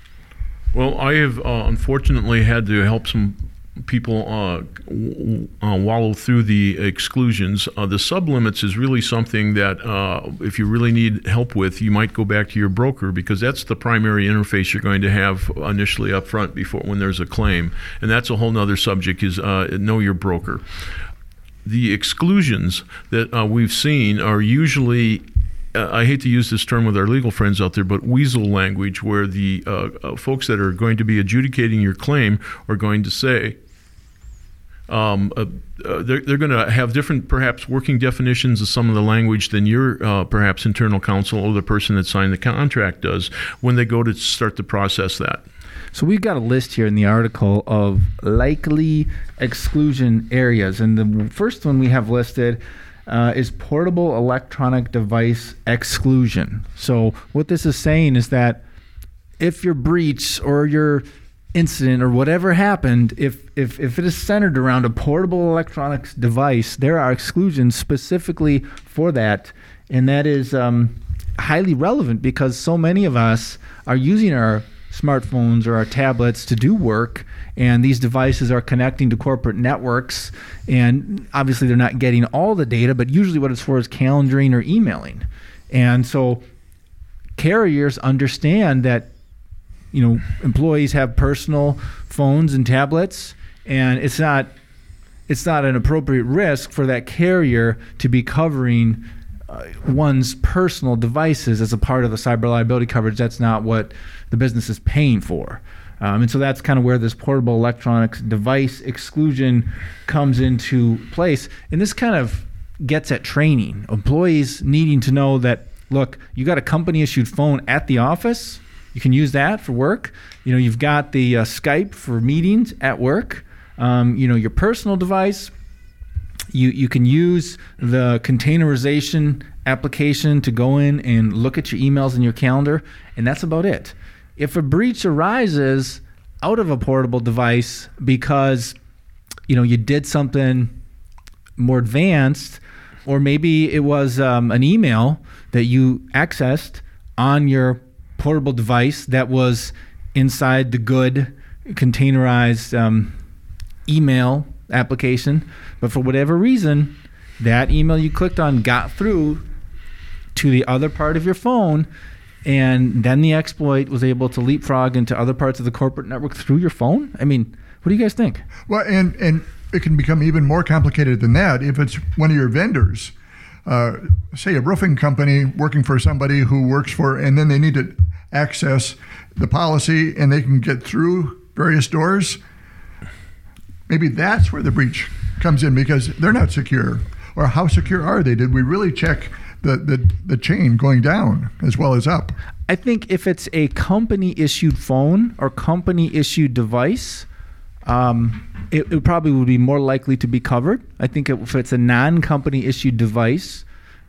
Well, I have uh, unfortunately had to help some people uh, w- uh, wallow through the exclusions. Uh, the sublimits is really something that uh, if you really need help with, you might go back to your broker, because that's the primary interface you're going to have initially up front before when there's a claim. And that's a whole nother subject, is uh, know your broker. The exclusions that uh, we've seen are usually, I hate to use this term with our legal friends out there, but weasel language, where the uh, uh, folks that are going to be adjudicating your claim are going to say, um, uh, uh, they're, they're going to have different, perhaps, working definitions of some of the language than your, uh, perhaps, internal counsel or the person that signed the contract does when they go to start to process that. So we've got a list here in the article of likely exclusion areas. And the first one we have listed Uh, is portable electronic device exclusion. So what this is saying is that if your breach or your incident or whatever happened, if, if, if it is centered around a portable electronics device, there are exclusions specifically for that. And that is um, highly relevant because so many of us are using our smartphones or our tablets to do work, and these devices are connecting to corporate networks, and obviously they're not getting all the data, but usually what it's for is calendaring or emailing. And so carriers understand that, you know, employees have personal phones and tablets, and it's not it's not an appropriate risk for that carrier to be covering uh, one's personal devices as a part of the cyber liability coverage. That's not what the business is paying for. Um, and so that's kind of where this portable electronics device exclusion comes into place. And this kind of gets at training. Employees needing to know that, look, you got a company-issued phone at the office. You can use that for work. You know, you've got the uh, Skype for meetings at work. Um, you know, your personal device. You you can use the containerization application to go in and look at your emails and your calendar, and that's about it. If a breach arises out of a portable device because, you know, you did something more advanced, or maybe it was um, an email that you accessed on your portable device that was inside the good containerized um, email application, but for whatever reason, that email you clicked on got through to the other part of your phone, and then the exploit was able to leapfrog into other parts of the corporate network through your phone? I mean, what do you guys think? Well, and and it can become even more complicated than that if it's one of your vendors. Uh, say a roofing company working for somebody who works for, and then they need to access the policy and they can get through various doors. Maybe that's where the breach comes in because they're not secure. Or how secure are they? Did we really check the, the, the chain going down as well as up? I think if it's a company-issued phone or company-issued device, um, it, it probably would be more likely to be covered. I think if it's a non-company issued device,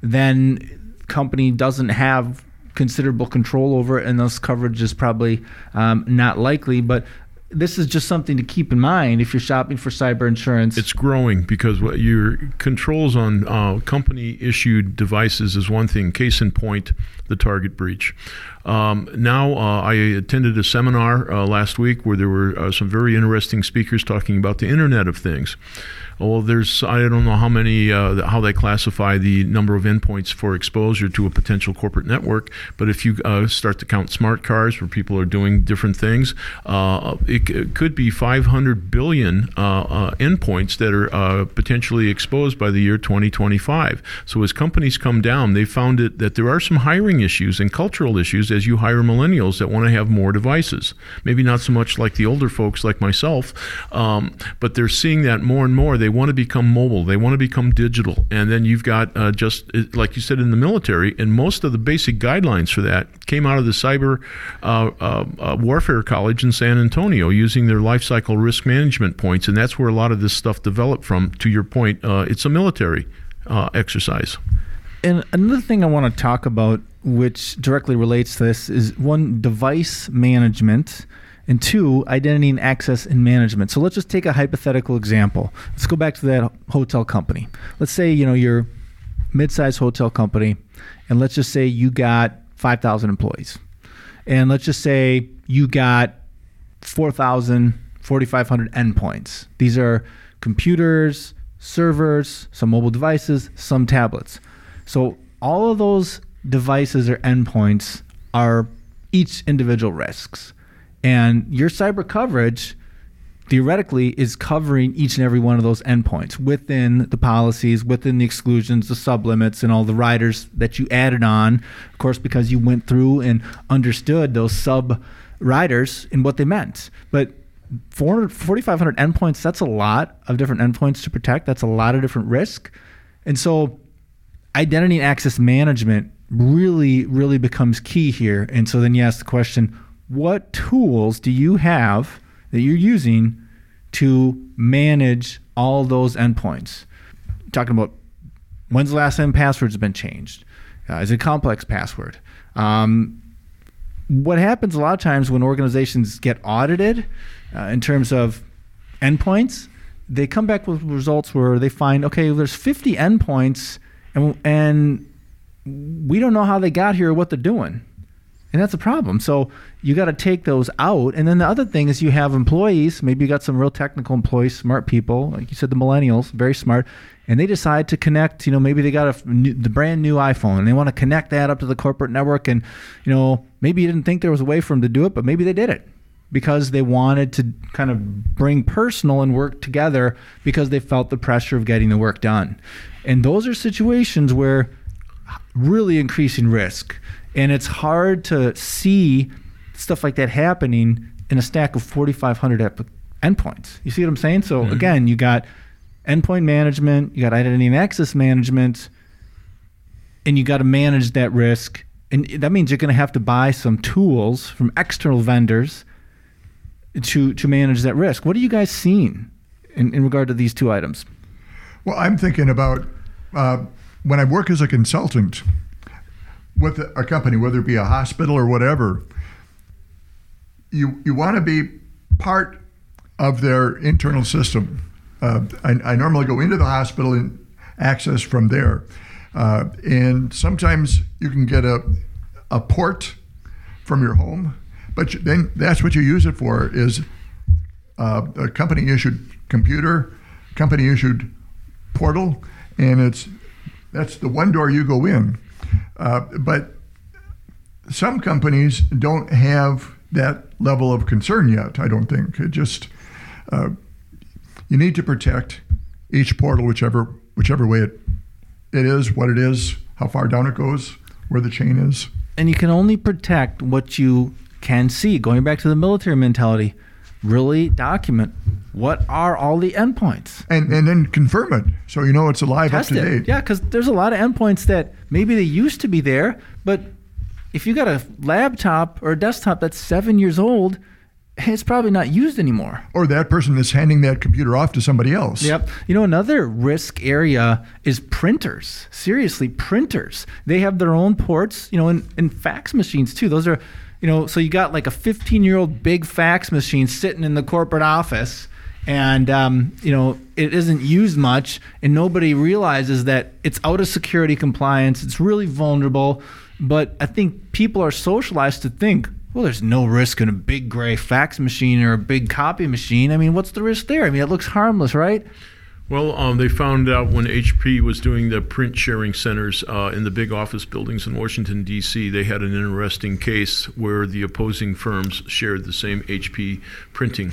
then company doesn't have considerable control over it, and thus coverage is probably um, not likely. But this is just something to keep in mind if you're shopping for cyber insurance. It's growing because what your controls on uh, company-issued devices is one thing. Case in point, the Target breach. Um, now, uh, I attended a seminar uh, last week where there were uh, some very interesting speakers talking about the Internet of Things. Well, there's I don't know how many uh, how they classify the number of endpoints for exposure to a potential corporate network. But if you uh, start to count smart cars where people are doing different things, uh, it, it could be five hundred billion uh, uh, endpoints that are uh, potentially exposed by the year twenty twenty-five. So as companies come down, they found it that there are some hiring issues and cultural issues as you hire millennials that want to have more devices. Maybe not so much like the older folks like myself, um, but they're seeing that more and more. They want to become mobile. They want to become digital. And then you've got uh, just, like you said, in the military, and most of the basic guidelines for that came out of the Cyber uh, uh, uh, Warfare College in San Antonio using their life cycle risk management points. And that's where a lot of this stuff developed from. To your point, uh, it's a military uh, exercise. And another thing I want to talk about, which directly relates to this, is one, device management, and two, identity and access and management. So let's just take a hypothetical example. Let's go back to that hotel company. Let's say, you know, you're a mid-sized hotel company, and let's just say you got five thousand employees. And let's just say you got four thousand, forty-five hundred endpoints. These are computers, servers, some mobile devices, some tablets. So all of those devices or endpoints are each individual risks. And your cyber coverage, theoretically, is covering each and every one of those endpoints within the policies, within the exclusions, the sublimits, and all the riders that you added on, of course, because you went through and understood those sub-riders and what they meant. But forty-five hundred endpoints, that's a lot of different endpoints to protect. That's a lot of different risk. And so identity and access management really, really becomes key here. And so then you ask the question, what tools do you have that you're using to manage all those endpoints? Talking about when's the last time passwords have been changed? Uh, is it a complex password? Um, what happens a lot of times when organizations get audited uh, in terms of endpoints, they come back with results where they find, okay, there's fifty endpoints and, and we don't know how they got here or what they're doing. And that's a problem. So you got to take those out. And then the other thing is you have employees, maybe you got some real technical employees, smart people, like you said, the millennials, very smart, and they decide to connect, you know, maybe they got a new, the brand new iPhone and they want to connect that up to the corporate network. And, you know, maybe you didn't think there was a way for them to do it, but maybe they did it because they wanted to kind of bring personal and work together because they felt the pressure of getting the work done. And those are situations where really increasing risk. And it's hard to see stuff like that happening in a stack of forty-five hundred ep- endpoints. You see what I'm saying? So mm-hmm. Again, you got endpoint management, you got identity and access management, and you got to manage that risk. And that means you're going to have to buy some tools from external vendors to to manage that risk. What are you guys seeing in, in regard to these two items? Well, I'm thinking about uh, when I work as a consultant with a company, whether it be a hospital or whatever, you you want to be part of their internal system. Uh, I, I normally go into the hospital and access from there. Uh, and sometimes you can get a a port from your home, but you, then that's what you use it for is uh, a company-issued computer, company-issued portal, and it's that's the one door you go in. Uh, but some companies don't have that level of concern yet, I don't think. It just, uh, you need to protect each portal, whichever whichever way it it is, what it is, how far down it goes, where the chain is. And you can only protect what you can see. Going back to the military mentality, really document what are all the endpoints. And and then confirm it so you know it's alive, Test up to it. date. Yeah, because there's a lot of endpoints that maybe they used to be there, but if you got a laptop or a desktop that's seven years old, it's probably not used anymore. Or that person is handing that computer off to somebody else. Yep. You know, another risk area is printers. Seriously, printers. They have their own ports, you know, and, and fax machines too. Those are, you know, so you got like a fifteen-year-old big fax machine sitting in the corporate office, and, um, you know, it isn't used much, and nobody realizes that it's out of security compliance. It's really vulnerable. But I think people are socialized to think, well, there's no risk in a big gray fax machine or a big copy machine. I mean, what's the risk there? I mean, it looks harmless, right? Well, um, they found out when H P was doing the print sharing centers uh, in the big office buildings in Washington, D C, they had an interesting case where the opposing firms shared the same H P printing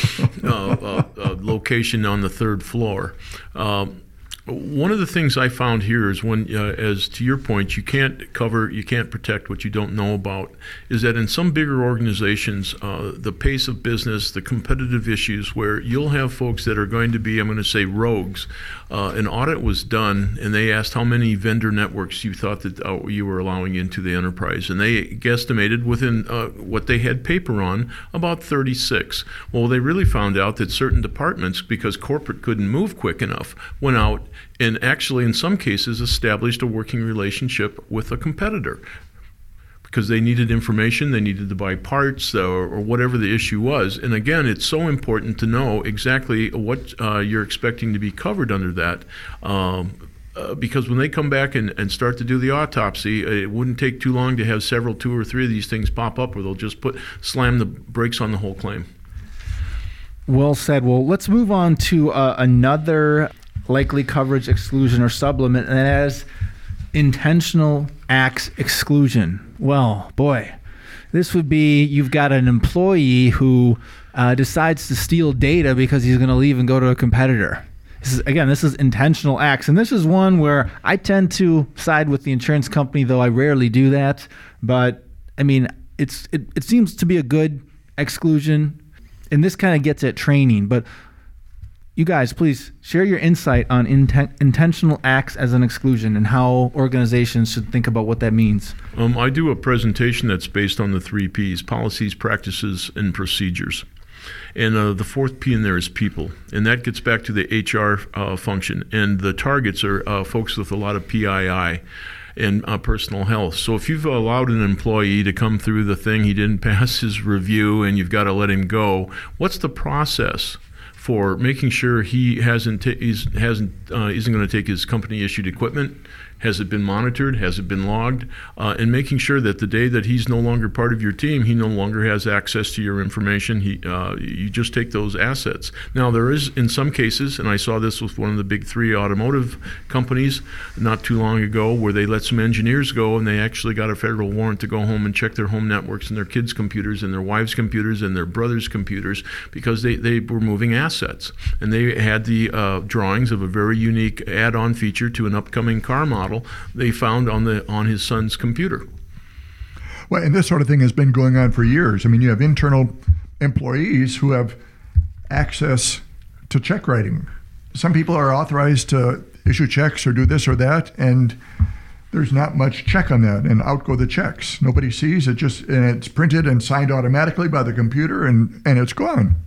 uh, uh, uh, location on the third floor. Um, One of the things I found here is when, uh, as to your point, you can't cover, you can't protect what you don't know about, is that in some bigger organizations, uh, the pace of business, the competitive issues where you'll have folks that are going to be, I'm going to say rogues. Uh, an audit was done and they asked how many vendor networks you thought that uh, you were allowing into the enterprise. And they guesstimated within uh, what they had paper on, about thirty-six. Well, they really found out that certain departments, because corporate couldn't move quick enough, went out and actually in some cases established a working relationship with a competitor because they needed information, they needed to buy parts or, or whatever the issue was. And again, it's so important to know exactly what uh, you're expecting to be covered under that. Um, uh, because when they come back and, and start to do the autopsy, it wouldn't take too long to have several, two or three of these things pop up where they'll just put slam the brakes on the whole claim. Well said. Well, let's move on to uh, another likely coverage exclusion or supplement, and that is intentional acts exclusion. Well, boy, this would be you've got an employee who uh, decides to steal data because he's going to leave and go to a competitor. This is, again, this is intentional acts, and this is one where I tend to side with the insurance company, though I rarely do that. But I mean, it's it, it seems to be a good exclusion, and this kind of gets at training, but you guys, please share your insight on inten- intentional acts as an exclusion and how organizations should think about what that means. Um, I do a presentation that's based on the three Ps: policies, practices, and procedures. And uh, the fourth P in there is people. And that gets back to the H R uh, function. And the targets are uh, folks with a lot of P I I and uh, personal health. So if you've allowed an employee to come through the thing, he didn't pass his review, and you've got to let him go, what's the process for making sure he hasn't t- he's, hasn't uh, isn't going to take his company issued equipment? Has it been monitored? Has it been logged? Uh, and making sure that the day that he's no longer part of your team, he no longer has access to your information. He, uh, you just take those assets. Now, there is, in some cases, and I saw this with one of the big three automotive companies not too long ago, where they let some engineers go and they actually got a federal warrant to go home and check their home networks and their kids' computers and their wives' computers and their brothers' computers because they, they were moving assets. And they had the uh, drawings of a very unique add-on feature to an upcoming car model they found on the on his son's computer. Well, and this sort of thing has been going on for years. I mean, you have internal employees who have access to check writing. Some people are authorized to issue checks or do this or that, and there's not much check on that, and out go the checks. Nobody sees it, just and it's printed and signed automatically by the computer, and, and it's gone.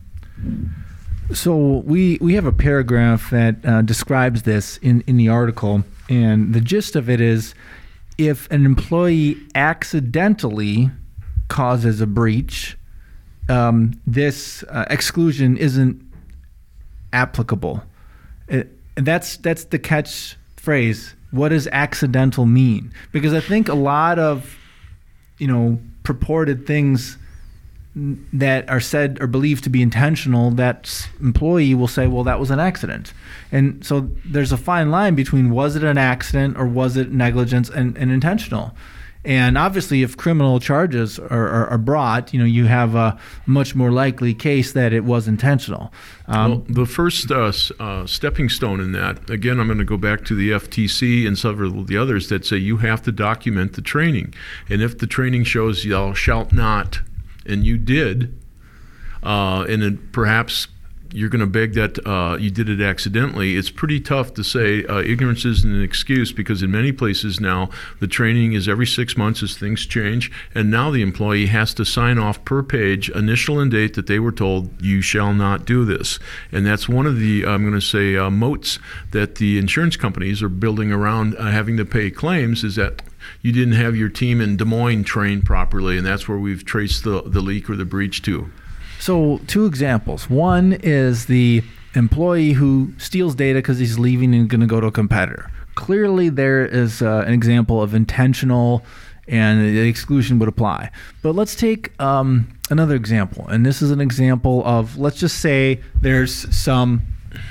So we we have a paragraph that uh, describes this in, in the article, and the gist of it is if an employee accidentally causes a breach, um, this uh, exclusion isn't applicable. It, and that's that's the catch phrase. What does accidental mean? Because I think a lot of, you know, purported things that are said or believed to be intentional, that employee will say, well, that was an accident. And so there's a fine line between was it an accident or was it negligence and, and intentional. And obviously, if criminal charges are, are, are brought, you know, you have a much more likely case that it was intentional. Um, well, the first uh, uh, stepping stone in that, again, I'm going to go back to the F T C and several of the others that say you have to document the training. And if the training shows thou shalt not, and you did, uh, and then perhaps you're going to beg that uh, you did it accidentally, it's pretty tough to say uh, ignorance isn't an excuse, because in many places now the training is every six months as things change, and now the employee has to sign off per page, initial and date, that they were told you shall not do this. And that's one of the, I'm going to say, uh, moats that the insurance companies are building around uh, having to pay claims, is that you didn't have your team in Des Moines trained properly, and that's where we've traced the, the leak or the breach to. So two examples. One is the employee who steals data because he's leaving and going to go to a competitor. Clearly there is uh, an example of intentional, and the exclusion would apply. But let's take um, another example. And this is an example of, let's just say there's some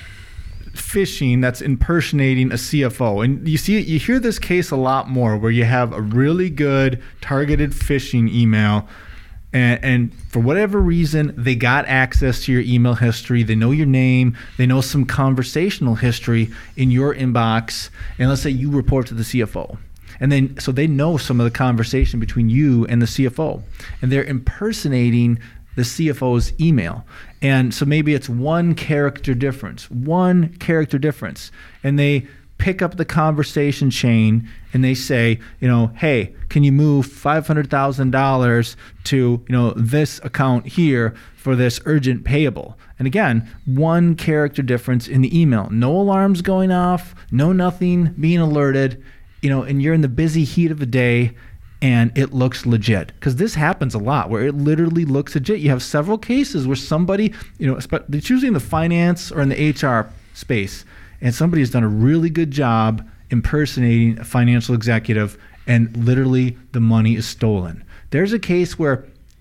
phishing that's impersonating a C F O. And you see, you hear this case a lot more, where you have a really good targeted phishing email, And, and for whatever reason, they got access to your email history. They know your name. They know some conversational history in your inbox. And let's say you report to the C F O. And then, so they know some of the conversation between you and the C F O. And they're impersonating the C F O's email. And so maybe it's one character difference, one character difference. And they pick up the conversation chain and they say, you know, hey, can you move five hundred thousand dollars to, you know, this account here for this urgent payable? And again, one character difference in the email. No alarms going off, no nothing being alerted, you know, and you're in the busy heat of the day and it looks legit. Because this happens a lot, where it literally looks legit. You have several cases where somebody, you know, it's usually in the finance or in the H R space, and somebody has done a really good job impersonating a financial executive, and literally the money is stolen. There's a case where,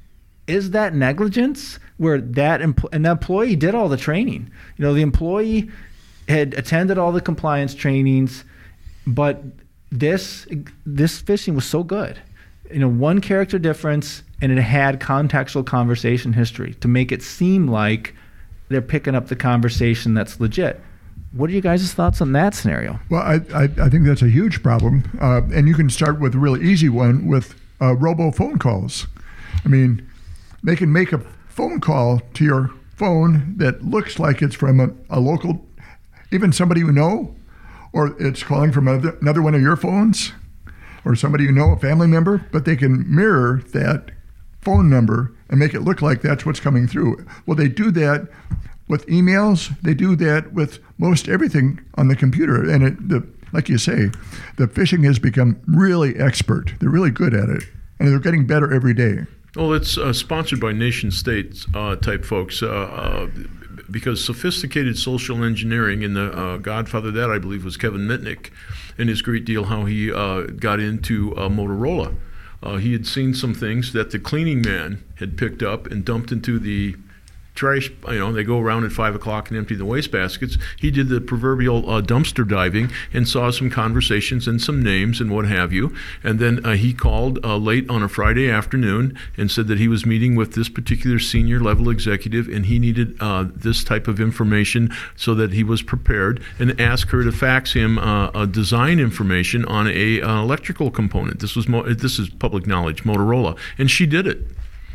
is that negligence? Where that empl- and the employee did all the training. You know, the employee had attended all the compliance trainings, but this this phishing was so good. You know, one character difference, and it had contextual conversation history to make it seem like they're picking up the conversation that's legit. What are you guys' thoughts on that scenario? Well, I, I, I think that's a huge problem. Uh, and you can start with a really easy one with uh, robo phone calls. I mean, they can make a phone call to your phone that looks like it's from a, a local, even somebody you know, or it's calling from another, another one of your phones, or somebody you know, a family member, but they can mirror that phone number and make it look like that's what's coming through. Well, they do that with emails. They do that with most everything on the computer. And it, the, like you say, the phishing has become really expert. They're really good at it, and they're getting better every day. Well, it's uh, sponsored by nation states uh, type folks, uh, uh, because sophisticated social engineering, and the uh, godfather of that, I believe, was Kevin Mitnick, and his great deal how he uh, got into uh, Motorola. Uh, he had seen some things that the cleaning man had picked up and dumped into the trash. You know, they go around at five o'clock and empty the waste baskets. He did the proverbial uh, dumpster diving and saw some conversations and some names and what have you. And then uh, he called uh, late on a Friday afternoon and said that he was meeting with this particular senior level executive, and he needed uh, this type of information so that he was prepared, and asked her to fax him uh, a design information on a uh, electrical component. This was mo- this is public knowledge, Motorola, and she did it.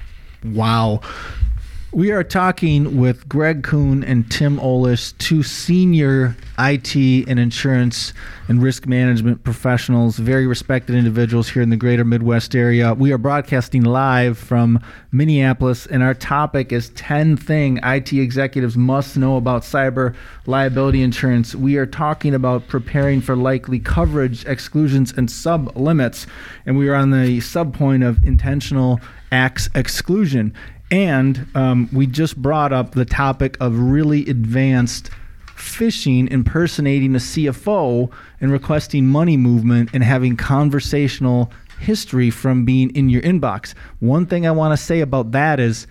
Wow. We are talking with Greg Kuhn and Tim Olish, two senior I T and insurance and risk management professionals, very respected individuals here in the greater Midwest area. We are broadcasting live from Minneapolis, and our topic is ten things I T executives must know about cyber liability insurance. We are talking about preparing for likely coverage, exclusions, and sub-limits, and we are on the sub-point of intentional acts exclusion. And um, we just brought up the topic of really advanced phishing, impersonating a C F O and requesting money movement and having conversational history from being in your inbox. One thing I want to say about that is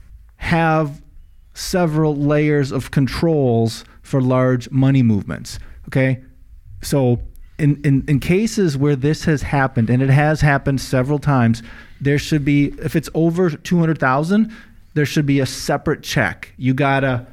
have several layers of controls for large money movements. Okay? So in, in, in cases where this has happened, and it has happened several times, there should be, if it's over two hundred thousand, there should be a separate check. You gotta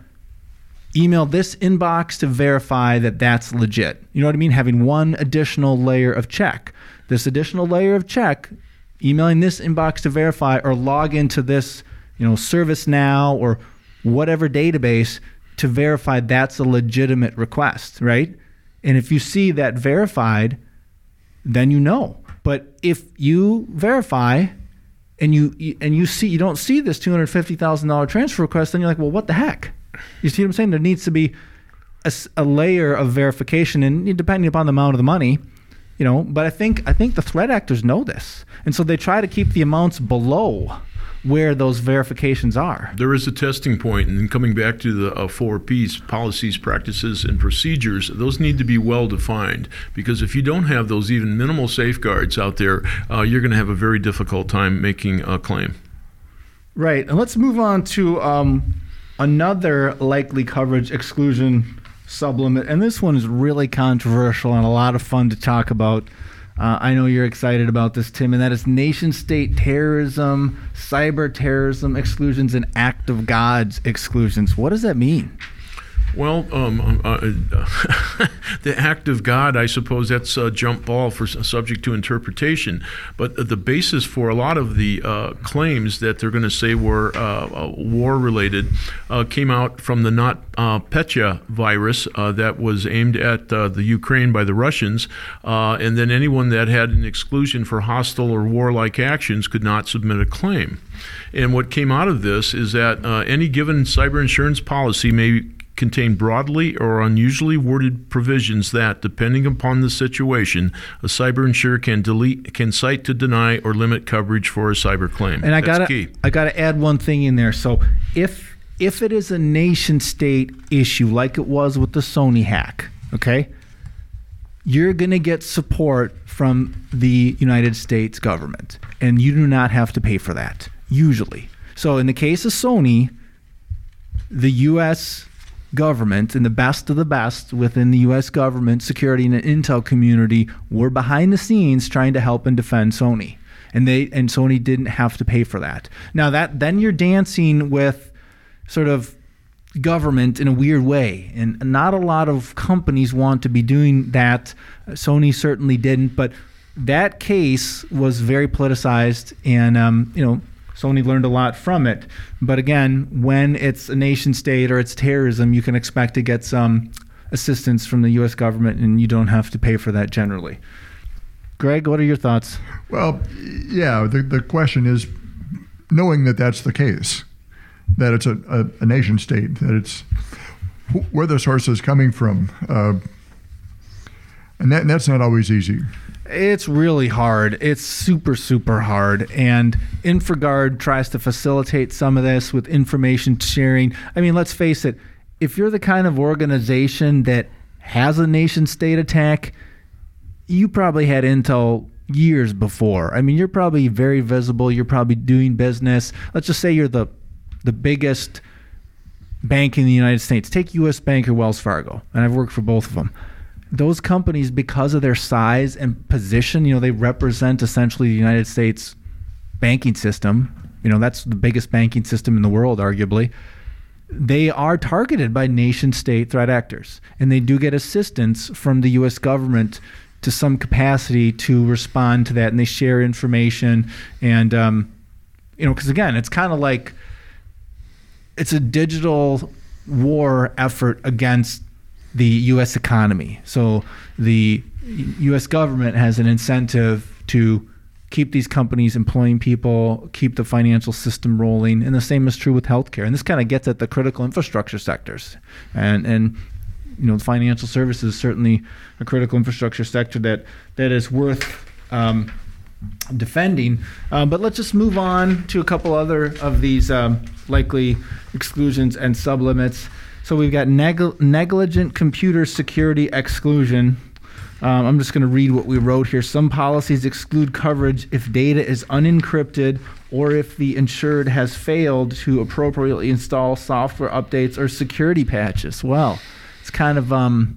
email this inbox to verify that that's legit. You know what I mean? Having one additional layer of check. This additional layer of check, emailing this inbox to verify, or log into this, you know, ServiceNow or whatever database to verify that's a legitimate request, right? And if you see that verified, then you know. But if you verify and you and you see you don't see this two hundred fifty thousand dollars transfer request, then you're like, well, what the heck? You see what I'm saying? There needs to be a, a layer of verification, and depending upon the amount of the money, you know. But I think I think the threat actors know this, and so they try to keep the amounts below where those verifications are. There is a testing point, and then coming back to the uh, four P's, policies, practices, and procedures, those need to be well defined, because if you don't have those even minimal safeguards out there, uh, you're going to have a very difficult time making a claim. Right, and let's move on to um, another likely coverage exclusion sublimit, and this one is really controversial and a lot of fun to talk about. Uh, I know you're excited about this, Tim, and that is nation-state terrorism, cyber terrorism exclusions, and act of God's exclusions. What does that mean? Well, um, uh, uh, the act of God, I suppose that's a jump ball for subject to interpretation. But the basis for a lot of the uh, claims that they're going to say were uh, uh, war-related uh, came out from the NotPetya virus uh, that was aimed at uh, the Ukraine by the Russians. Uh, and then anyone that had an exclusion for hostile or warlike actions could not submit a claim. And what came out of this is that uh, any given cyber insurance policy may contain broadly or unusually worded provisions that, depending upon the situation, a cyber insurer can delete, can cite to deny or limit coverage for a cyber claim. And I That's gotta, key. I gotta add one thing in there. So if if it is a nation-state issue, like it was with the Sony hack, okay, you're gonna get support from the United States government, and you do not have to pay for that usually. So in the case of Sony, the U S government and the best of the best within the U S government, security, and intel community were behind the scenes trying to help and defend Sony, and they and Sony didn't have to pay for that. Now that then you're dancing with sort of government in a weird way, and not a lot of companies want to be doing that. Sony certainly didn't, but that case was very politicized, and um, you know. Sony learned a lot from it. But again, when it's a nation state or it's terrorism, you can expect to get some assistance from the U S government, and you don't have to pay for that generally. Greg, what are your thoughts? Well, yeah, the, the question is, knowing that that's the case, that it's a, a, a nation state, that it's where the source is coming from, uh, and, that, and that's not always easy. It's really hard. It's super, super hard. And InfraGard tries to facilitate some of this with information sharing. I mean, let's face it, if you're the kind of organization that has a nation state attack, you probably had intel years before. I mean, you're probably very visible. You're probably doing business. Let's just say you're the the biggest bank in the United States. Take U S Bank or Wells Fargo, and I've worked for both of them. Those companies, because of their size and position, you know, they represent essentially the United States banking system. You know, that's the biggest banking system in the world, arguably. They are targeted by nation-state threat actors, and they do get assistance from the U S government to some capacity to respond to that, and they share information. And, um, you know, because again, it's kind of like it's a digital war effort against the U S economy. So the U S government has an incentive to keep these companies employing people, keep the financial system rolling, and the same is true with healthcare. And this kind of gets at the critical infrastructure sectors. And and you know, financial services is certainly a critical infrastructure sector that that is worth um, defending. Uh, but let's just move on to a couple other of these um, likely exclusions and sublimits. So we've got neg- negligent computer security exclusion. Um, I'm just going to read what we wrote here. Some policies exclude coverage if data is unencrypted or if the insured has failed to appropriately install software updates or security patches. Well, it's kind of um,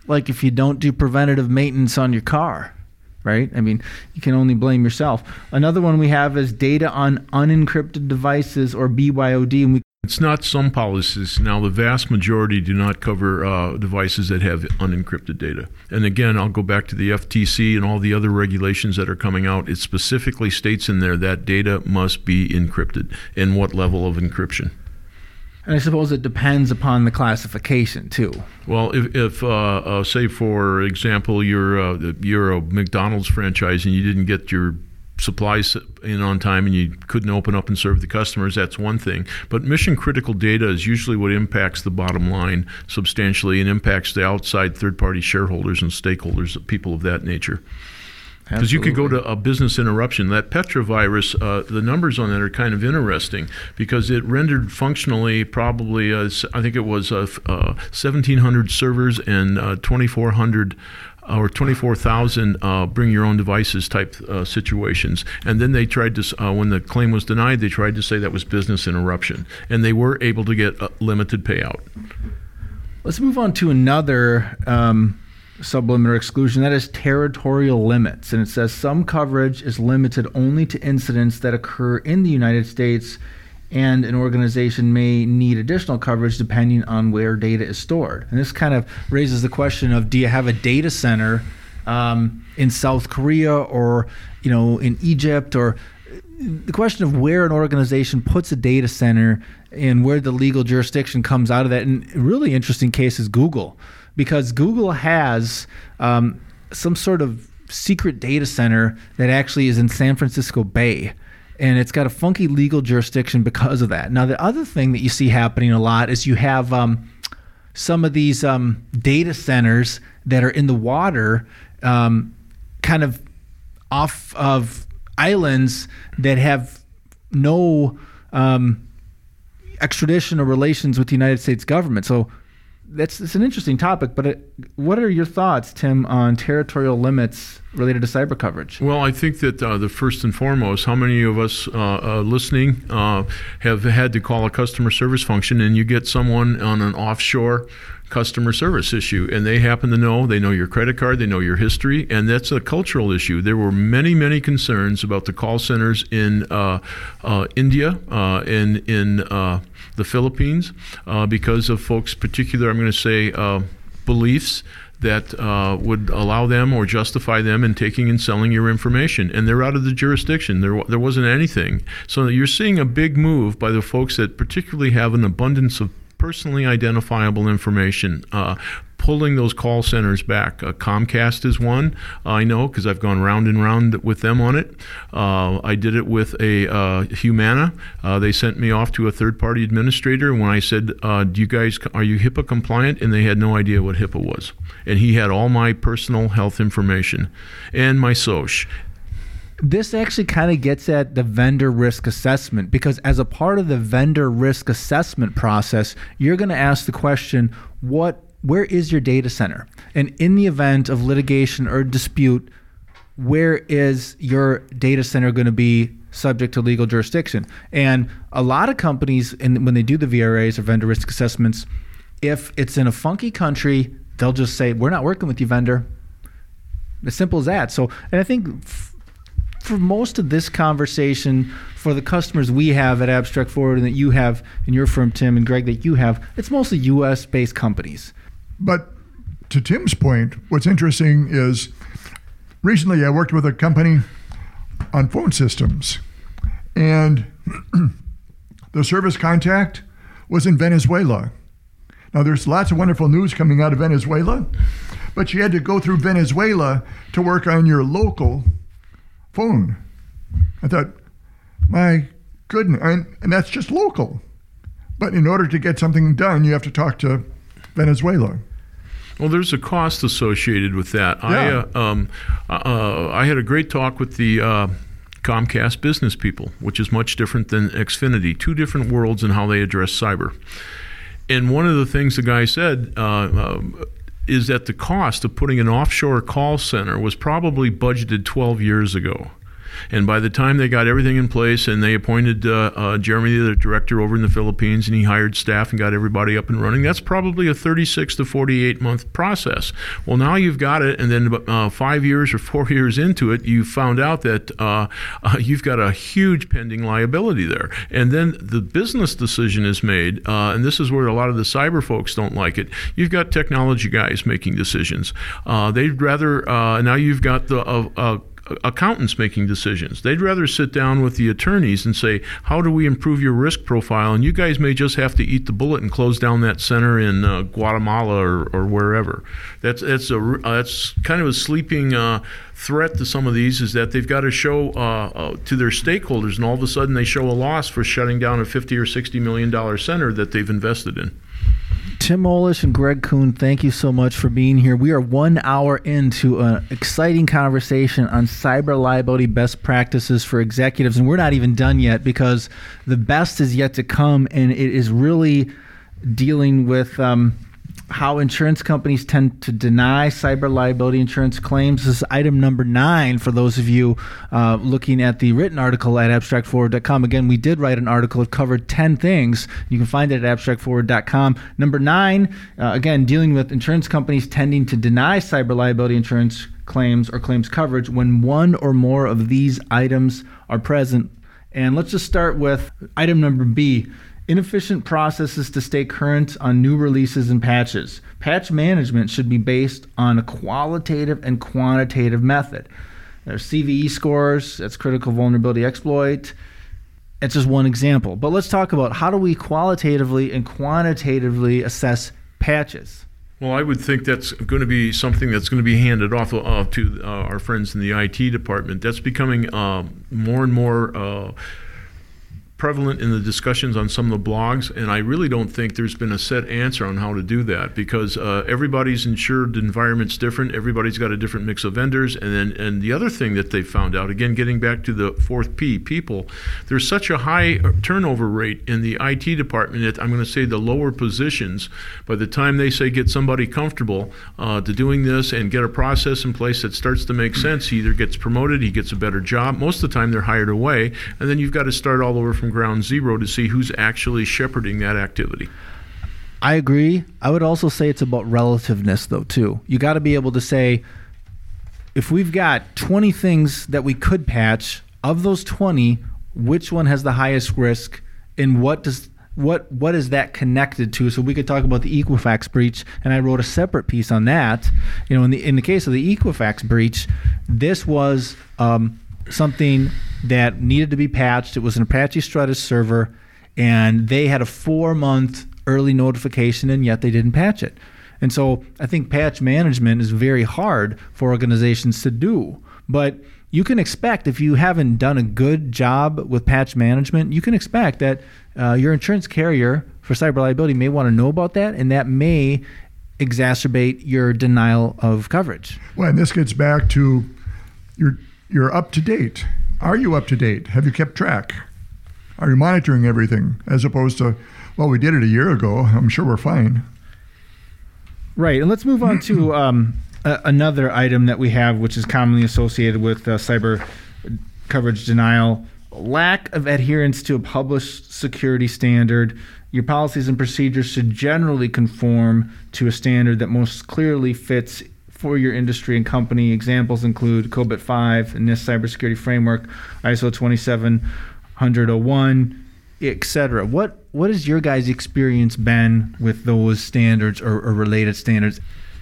like if you don't do preventative maintenance on your car, right? I mean, you can only blame yourself. Another one we have is data on unencrypted devices, or B Y O D. And we It's not some policies. Now, the vast majority do not cover uh, devices that have unencrypted data. And again, I'll go back to the F T C and all the other regulations that are coming out. It specifically states in there that data must be encrypted, and what level of encryption. And I suppose it depends upon the classification too. Well, if, if uh, uh, say for example, you're uh, you're a McDonald's franchise and you didn't get your supplies in on time and you couldn't open up and serve the customers, that's one thing. But mission critical data is usually what impacts the bottom line substantially and impacts the outside third party shareholders and stakeholders, people of that nature. Because you could go to a business interruption. That Petra virus, uh, the numbers on that are kind of interesting because it rendered functionally probably, uh, I think it was uh, uh, seventeen hundred servers and uh, twenty-four hundred or twenty-four thousand uh, bring your own devices type uh, situations. And then they tried to, uh, when the claim was denied, they tried to say that was business interruption. And they were able to get a limited payout. Let's move on to another um, sublimit or exclusion, that is territorial limits. And it says some coverage is limited only to incidents that occur in the United States, and an organization may need additional coverage depending on where data is stored. And this kind of raises the question of, do you have a data center um, in South Korea or, you know, in Egypt, or the question of where an organization puts a data center and where the legal jurisdiction comes out of that. And a really interesting case is Google, because Google has um, some sort of secret data center that actually is in San Francisco Bay. And it's got a funky legal jurisdiction because of that. Now, the other thing that you see happening a lot is you have um, some of these um, data centers that are in the water, um, kind of off of islands that have no um, extradition or relations with the United States government. So that's, that's an interesting topic, but it, what are your thoughts, Tim, on territorial limits related to cyber coverage? Well, I think that uh, the first and foremost, how many of us uh, uh, listening uh, have had to call a customer service function and you get someone on an offshore customer service issue, and they happen to know, they know your credit card, they know your history, and that's a cultural issue. There were many, many concerns about the call centers in uh, uh, India uh, and in uh, the Philippines uh, because of folks' particular, I'm going to say, uh, beliefs that uh, would allow them or justify them in taking and selling your information. And they're out of the jurisdiction. There, there wasn't anything. So you're seeing a big move by the folks that particularly have an abundance of personally identifiable information, uh, pulling those call centers back. Uh, Comcast is one, uh, I know, because I've gone round and round with them on it. Uh, I did it with a uh, Humana. Uh, they sent me off to a third-party administrator, and when I said, uh, "Do you guys, are you HIPAA compliant?" and they had no idea what HIPAA was. And he had all my personal health information and my S O C. This actually kind of gets at the vendor risk assessment, because as a part of the vendor risk assessment process, you're going to ask the question, what, where is your data center? And in the event of litigation or dispute, where is your data center going to be subject to legal jurisdiction? And a lot of companies, and when they do the V R As or vendor risk assessments, if it's in a funky country, they'll just say, we're not working with you, vendor. As simple as that. So, and I think f- for most of this conversation, for the customers we have at Abstract Forward and that you have in your firm, Tim, and Greg, that you have, it's mostly U S based companies. But to Tim's point, what's interesting is recently I worked with a company on phone systems, and the service contact was in Venezuela. Now, there's lots of wonderful news coming out of Venezuela, but you had to go through Venezuela to work on your local phone. I thought, my goodness, and, and that's just local. But in order to get something done, you have to talk to Venezuela. Well, there's a cost associated with that. Yeah. I uh, um, uh, I had a great talk with the uh, Comcast business people, which is much different than Xfinity. Two different worlds in how they address cyber. And one of the things the guy said uh, uh, is that the cost of putting an offshore call center was probably budgeted twelve years ago. And by the time they got everything in place and they appointed uh, uh, Jeremy, the director over in the Philippines, and he hired staff and got everybody up and running, that's probably a thirty-six to forty-eight month process. Well, now you've got it, and then uh, five years or four years into it, you found out that uh, uh, you've got a huge pending liability there. And then the business decision is made, uh, and this is where a lot of the cyber folks don't like it. You've got technology guys making decisions. Uh, they'd rather, uh, now you've got the uh, uh, accountants making decisions. They'd rather sit down with the attorneys and say, how do we improve your risk profile? And you guys may just have to eat the bullet and close down that center in uh, Guatemala or, or wherever. That's that's a uh, that's kind of a sleeping uh, threat to some of these, is that they've got to show uh, uh, to their stakeholders, and all of a sudden they show a loss for shutting down a fifty or sixty million dollar center that they've invested in. Tim Olish and Greg Kuhn, thank you so much for being here. We are one hour into an exciting conversation on cyber liability best practices for executives, and we're not even done yet because the best is yet to come, and it is really dealing with um, how insurance companies tend to deny cyber liability insurance claims. This is item number nine for those of you uh, looking at the written article at abstract forward dot com. Again, we did write an article. It covered ten things. You can find it at abstract forward dot com. Number nine, uh, again, dealing with insurance companies tending to deny cyber liability insurance claims or claims coverage when one or more of these items are present. And let's just start with item number B. Inefficient processes to stay current on new releases and patches. Patch management should be based on a qualitative and quantitative method. There's C V E scores, that's critical vulnerability exploit. It's just one example. But let's talk about how do we qualitatively and quantitatively assess patches. Well, I would think that's going to be something that's going to be handed off uh, to uh, our friends in the I T department. That's becoming uh, more and more uh, prevalent in the discussions on some of the blogs, and I really don't think there's been a set answer on how to do that, because uh, everybody's insured environment's different. Everybody's got a different mix of vendors, and then and the other thing that they found out, again, getting back to the fourth P, people, there's such a high turnover rate in the I T department that I'm going to say the lower positions, by the time they say get somebody comfortable uh, to doing this and get a process in place that starts to make sense, he either gets promoted, he gets a better job. Most of the time they're hired away, and then you've got to start all over from ground zero to see who's actually shepherding that activity. I agree. I would also say it's about relativeness, though, too. You got to be able to say, if we've got twenty things that we could patch, of those twenty, which one has the highest risk, and what does what what is that connected to? So we could talk about the Equifax breach, and I wrote a separate piece on that. You know, in the in the case of the Equifax breach, this was um, something that needed to be patched. It was an Apache Strutus server, and they had a four-month early notification, and yet they didn't patch it. And so I think patch management is very hard for organizations to do. But you can expect, if you haven't done a good job with patch management, you can expect that uh, your insurance carrier for cyber liability may want to know about that, and that may exacerbate your denial of coverage. Well, and this gets back to you're you're up to date. Are you up to date? Have you kept track? Are you monitoring everything? As opposed to, well, we did it a year ago, I'm sure we're fine. Right, and let's move on to um, a- another item that we have, which is commonly associated with uh, cyber coverage denial. Lack of adherence to a published security standard. Your policies and procedures should generally conform to a standard that most clearly fits for your industry and company. Examples include COBIT five, NIST Cybersecurity Framework, I S O twenty-seven hundred oh one, et cetera. What what has your guys' experience been with those standards or, or related standards?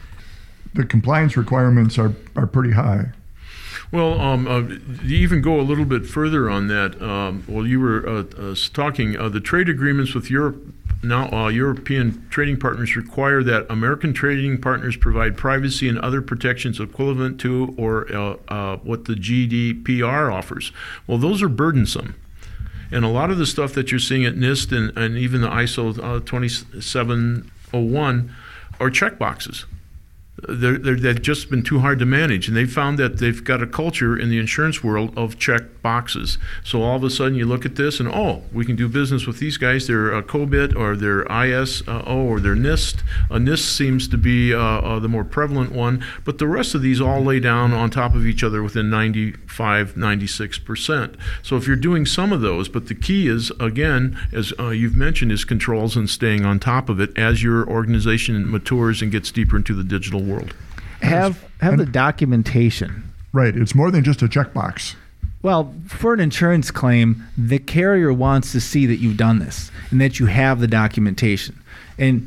The compliance requirements are, are pretty high. Well, um, uh, you even go a little bit further on that. Um, well, you were uh, uh, talking, uh, the trade agreements with Europe, now uh, European trading partners require that American trading partners provide privacy and other protections equivalent to or uh, uh, what the G D P R offers. Well, those are burdensome. And a lot of the stuff that you're seeing at NIST and, and even the I S O uh, twenty-seven oh one are checkboxes. they're, they're, they've just been too hard to manage. And they found that they've got a culture in the insurance world of check boxes. So all of a sudden you look at this and, oh, we can do business with these guys. They're a COBIT or they're I S O or they're NIST. A NIST seems to be uh, uh, the more prevalent one. But the rest of these all lay down on top of each other within ninety-five, ninety-six percent. So if you're doing some of those, but the key is, again, as uh, you've mentioned, is controls and staying on top of it as your organization matures and gets deeper into the digital world. Have have the documentation. Right. It's more than just a checkbox. Well, for an insurance claim, the carrier wants to see that you've done this and that you have the documentation. And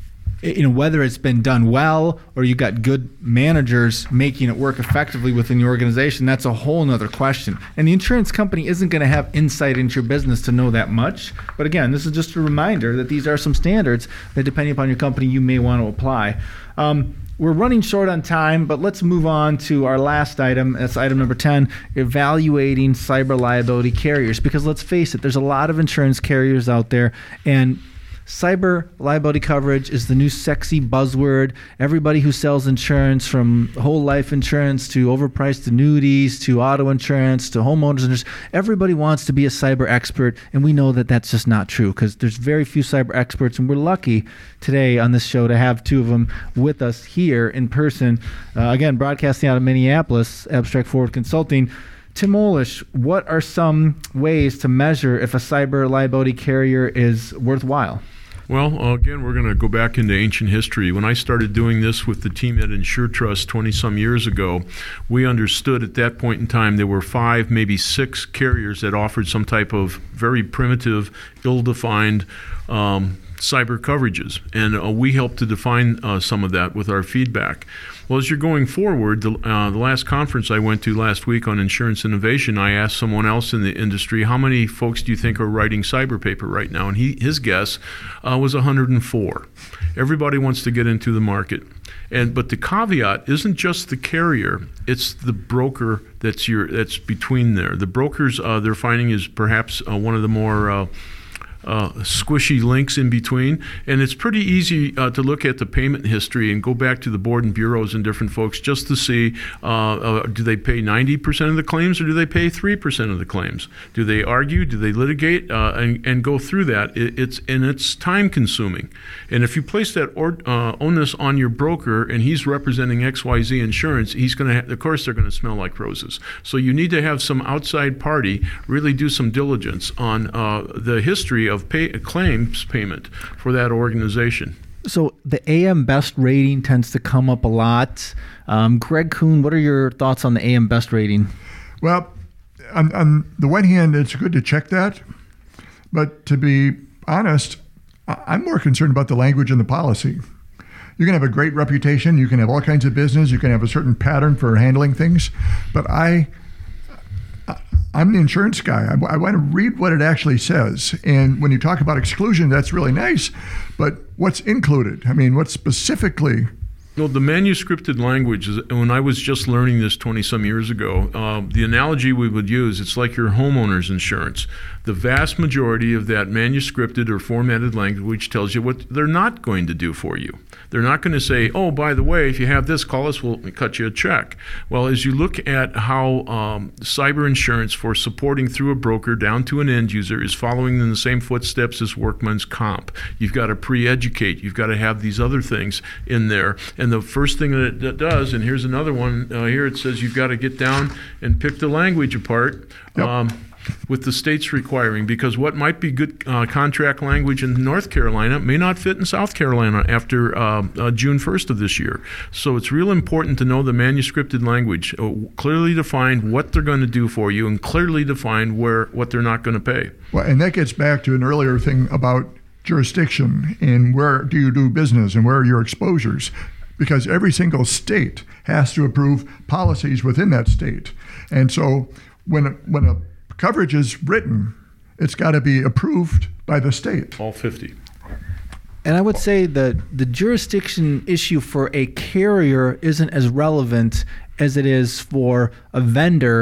you know, whether it's been done well or you got good managers making it work effectively within the organization, that's a whole nother question. And the insurance company isn't going to have insight into your business to know that much. But again, this is just a reminder that these are some standards that, depending upon your company, you may want to apply. Um, we're running short on time, but let's move on to our last item. That's item number ten, evaluating cyber liability carriers. Because let's face it, there's a lot of insurance carriers out there, and cyber liability coverage is the new sexy buzzword. Everybody who sells insurance, from whole life insurance to overpriced annuities to auto insurance to homeowners insurance, everybody wants to be a cyber expert, and we know that that's just not true because there's very few cyber experts, and we're lucky today on this show to have two of them with us here in person. Uh, again, broadcasting out of Minneapolis, Abstract Forward Consulting. Tim Olish, what are some ways to measure if a cyber liability carrier is worthwhile? Well, uh, again, we're going to go back into ancient history. When I started doing this with the team at InsureTrust twenty-some years ago, we understood at that point in time there were five, maybe six carriers that offered some type of very primitive, ill-defined um, cyber coverages. And uh, we helped to define uh, some of that with our feedback. Well, as you're going forward, the, uh, the last conference I went to last week on insurance innovation, I asked someone else in the industry, how many folks do you think are writing cyber paper right now? And he, his guess uh, was one hundred four. Everybody wants to get into the market. And but the caveat isn't just the carrier, it's the broker that's your that's between there. The brokers uh, they're finding is perhaps uh, one of the more uh, Uh, squishy links in between, and it's pretty easy uh, to look at the payment history and go back to the board and bureaus and different folks just to see uh, uh, do they pay ninety percent of the claims or do they pay three percent of the claims? Do they argue? Do they litigate? Uh, and, and go through that. It, it's and it's time consuming. And if you place that or, uh, onus on your broker and he's representing X Y Z Insurance, he's going to, of course, they're going to smell like roses. So you need to have some outside party really do some diligence on uh, the history of pay, claims payment for that organization. So the A M Best rating tends to come up a lot. Um, Greg Kuhn, what are your thoughts on the A M Best rating? Well, on, on the one hand, it's good to check that. But to be honest, I'm more concerned about the language in the policy. You can have a great reputation. You can have all kinds of business. You can have a certain pattern for handling things. But I... I'm the insurance guy. I, I want to read what it actually says. And when you talk about exclusion, that's really nice. But what's included? I mean, what's specifically? Well, the manuscripted language, is, when I was just learning this twenty-some years ago, uh, the analogy we would use, it's like your homeowner's insurance. The vast majority of that manuscripted or formatted language tells you what they're not going to do for you. They're not going to say, oh, by the way, if you have this, call us, we'll cut you a check. Well, as you look at how um, cyber insurance for supporting through a broker down to an end user is following in the same footsteps as workman's comp. You've got to pre-educate. You've got to have these other things in there. And the first thing that it does, and here's another one, uh, here it says you've got to get down and pick the language apart. Yep. Um, with the states requiring, because what might be good uh, contract language in North Carolina may not fit in South Carolina after uh, uh, June first of this year. So it's real important to know the manuscripted language, uh, clearly define what they're going to do for you and clearly define where what they're not going to pay. Well, and that gets back to an earlier thing about jurisdiction and where do you do business and where are your exposures, because every single state has to approve policies within that state. And so when a, when a coverage is written, it's got to be approved by the state. All fifty. And I would say that the jurisdiction issue for a carrier isn't as relevant as it is for a vendor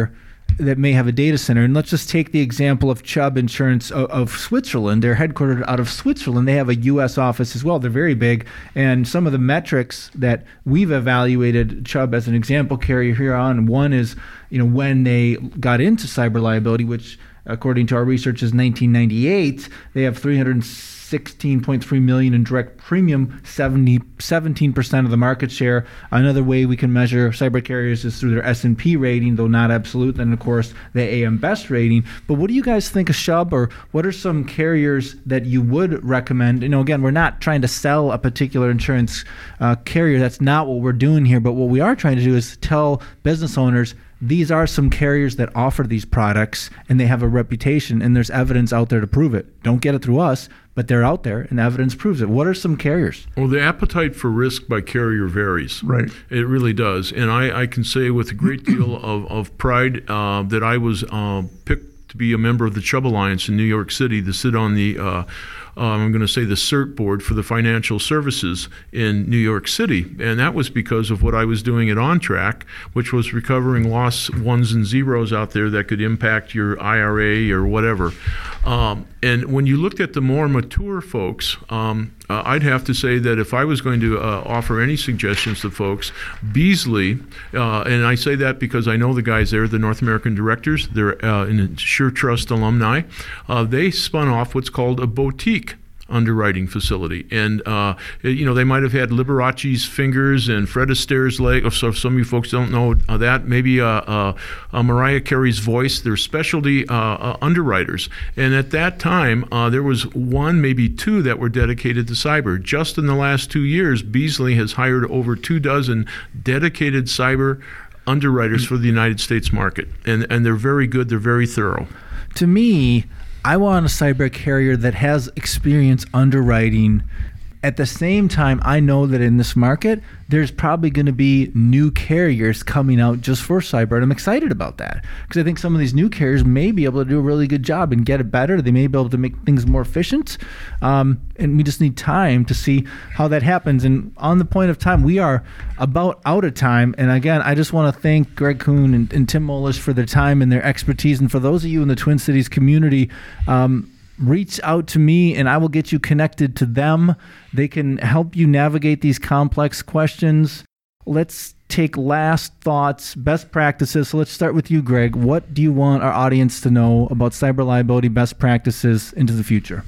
that may have a data center. And let's just take the example of Chubb Insurance of, of Switzerland. They're headquartered out of Switzerland. They have a U S office as well. They're very big. And some of the metrics that we've evaluated Chubb as an example carrier here on, one is, you know, when they got into cyber liability, which according to our research is nineteen ninety-eight, they have three hundred sixteen point three million in direct premium, seventy, seventeen percent of the market share. Another way we can measure cyber carriers is through their S and P rating, though not absolute. Then, of course, the A M Best rating. But what do you guys think of Chubb, or what are some carriers that you would recommend? You know, again, we're not trying to sell a particular insurance uh, carrier. That's not what we're doing here. But what we are trying to do is tell business owners, these are some carriers that offer these products, and they have a reputation, and there's evidence out there to prove it. Don't get it through us, but they're out there, and evidence proves it. What are some carriers? Well, the appetite for risk by carrier varies. Right. It really does. And I, I can say with a great deal of, of pride uh, that I was uh, picked to be a member of the Chubb Alliance in New York City to sit on the uh, Um, I'm going to say the CERT board for the financial services in New York City. And that was because of what I was doing at OnTrack, which was recovering lost ones and zeros out there that could impact your I R A or whatever. Um, and when you looked at the more mature folks, um, uh, I'd have to say that if I was going to uh, offer any suggestions to folks, Beasley, uh, and I say that because I know the guys there, the North American directors, they're uh, an SureTrust alumni, uh, they spun off what's called a boutique underwriting facility. And, uh, you know, they might have had Liberace's fingers and Fred Astaire's leg. So if some of you folks don't know uh, that, maybe uh, uh, uh, Mariah Carey's voice. They're specialty uh, uh, underwriters. And at that time, uh, there was one, maybe two that were dedicated to cyber. Just in the last two years, Beasley has hired over two dozen dedicated cyber underwriters for the United States market. And, and they're very good. They're very thorough. To me, I want a cyber carrier that has experience underwriting. At the same time, I know that in this market, there's probably going to be new carriers coming out just for cyber, and I'm excited about that because I think some of these new carriers may be able to do a really good job and get it better. They may be able to make things more efficient, um, and we just need time to see how that happens. And on the point of time, we are about out of time. And again, I just want to thank Greg Kuhn and, and Tim Moelis for their time and their expertise. And for those of you in the Twin Cities community, um, reach out to me and I will get you connected to them. They can help you navigate these complex questions. Let's take last thoughts, best practices. So let's start with you, Greg. What do you want our audience to know about cyber liability best practices into the future?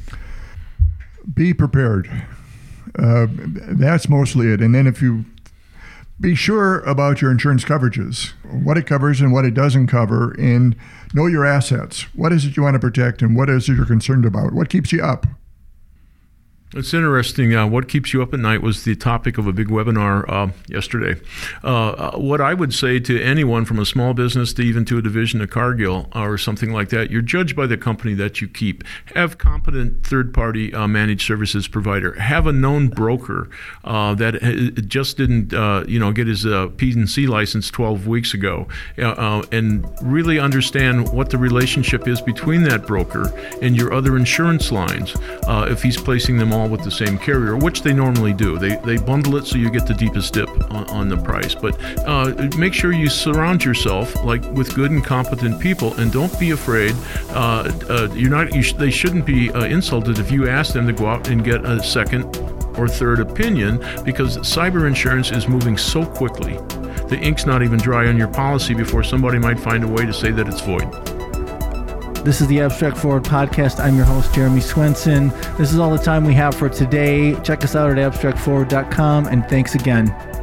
Be prepared. Uh, that's mostly it. And then if you be sure about your insurance coverages, what it covers and what it doesn't cover, and know your assets. What is it you want to protect and what is it you're concerned about? What keeps you up? It's interesting. Uh, what keeps you up at night was the topic of a big webinar uh, yesterday. Uh, what I would say to anyone from a small business to even to a division of Cargill or something like that, you're judged by the company that you keep. Have competent third-party uh, managed services provider. Have a known broker uh, that just didn't, uh, you know, get his uh, P and C license twelve weeks ago, uh, and really understand what the relationship is between that broker and your other insurance lines. Uh, if he's placing them all with the same carrier, which they normally do. They they bundle it so you get the deepest dip on, on the price. But uh, make sure you surround yourself like with good and competent people, and don't be afraid. Uh, uh, you're not. You sh- they shouldn't be uh, insulted if you ask them to go out and get a second or third opinion, because cyber insurance is moving so quickly. The ink's not even dry on your policy before somebody might find a way to say that it's void. This is the Abstract Forward Podcast. I'm your host, Jeremy Swenson. This is all the time we have for today. Check us out at abstract forward dot com, and thanks again.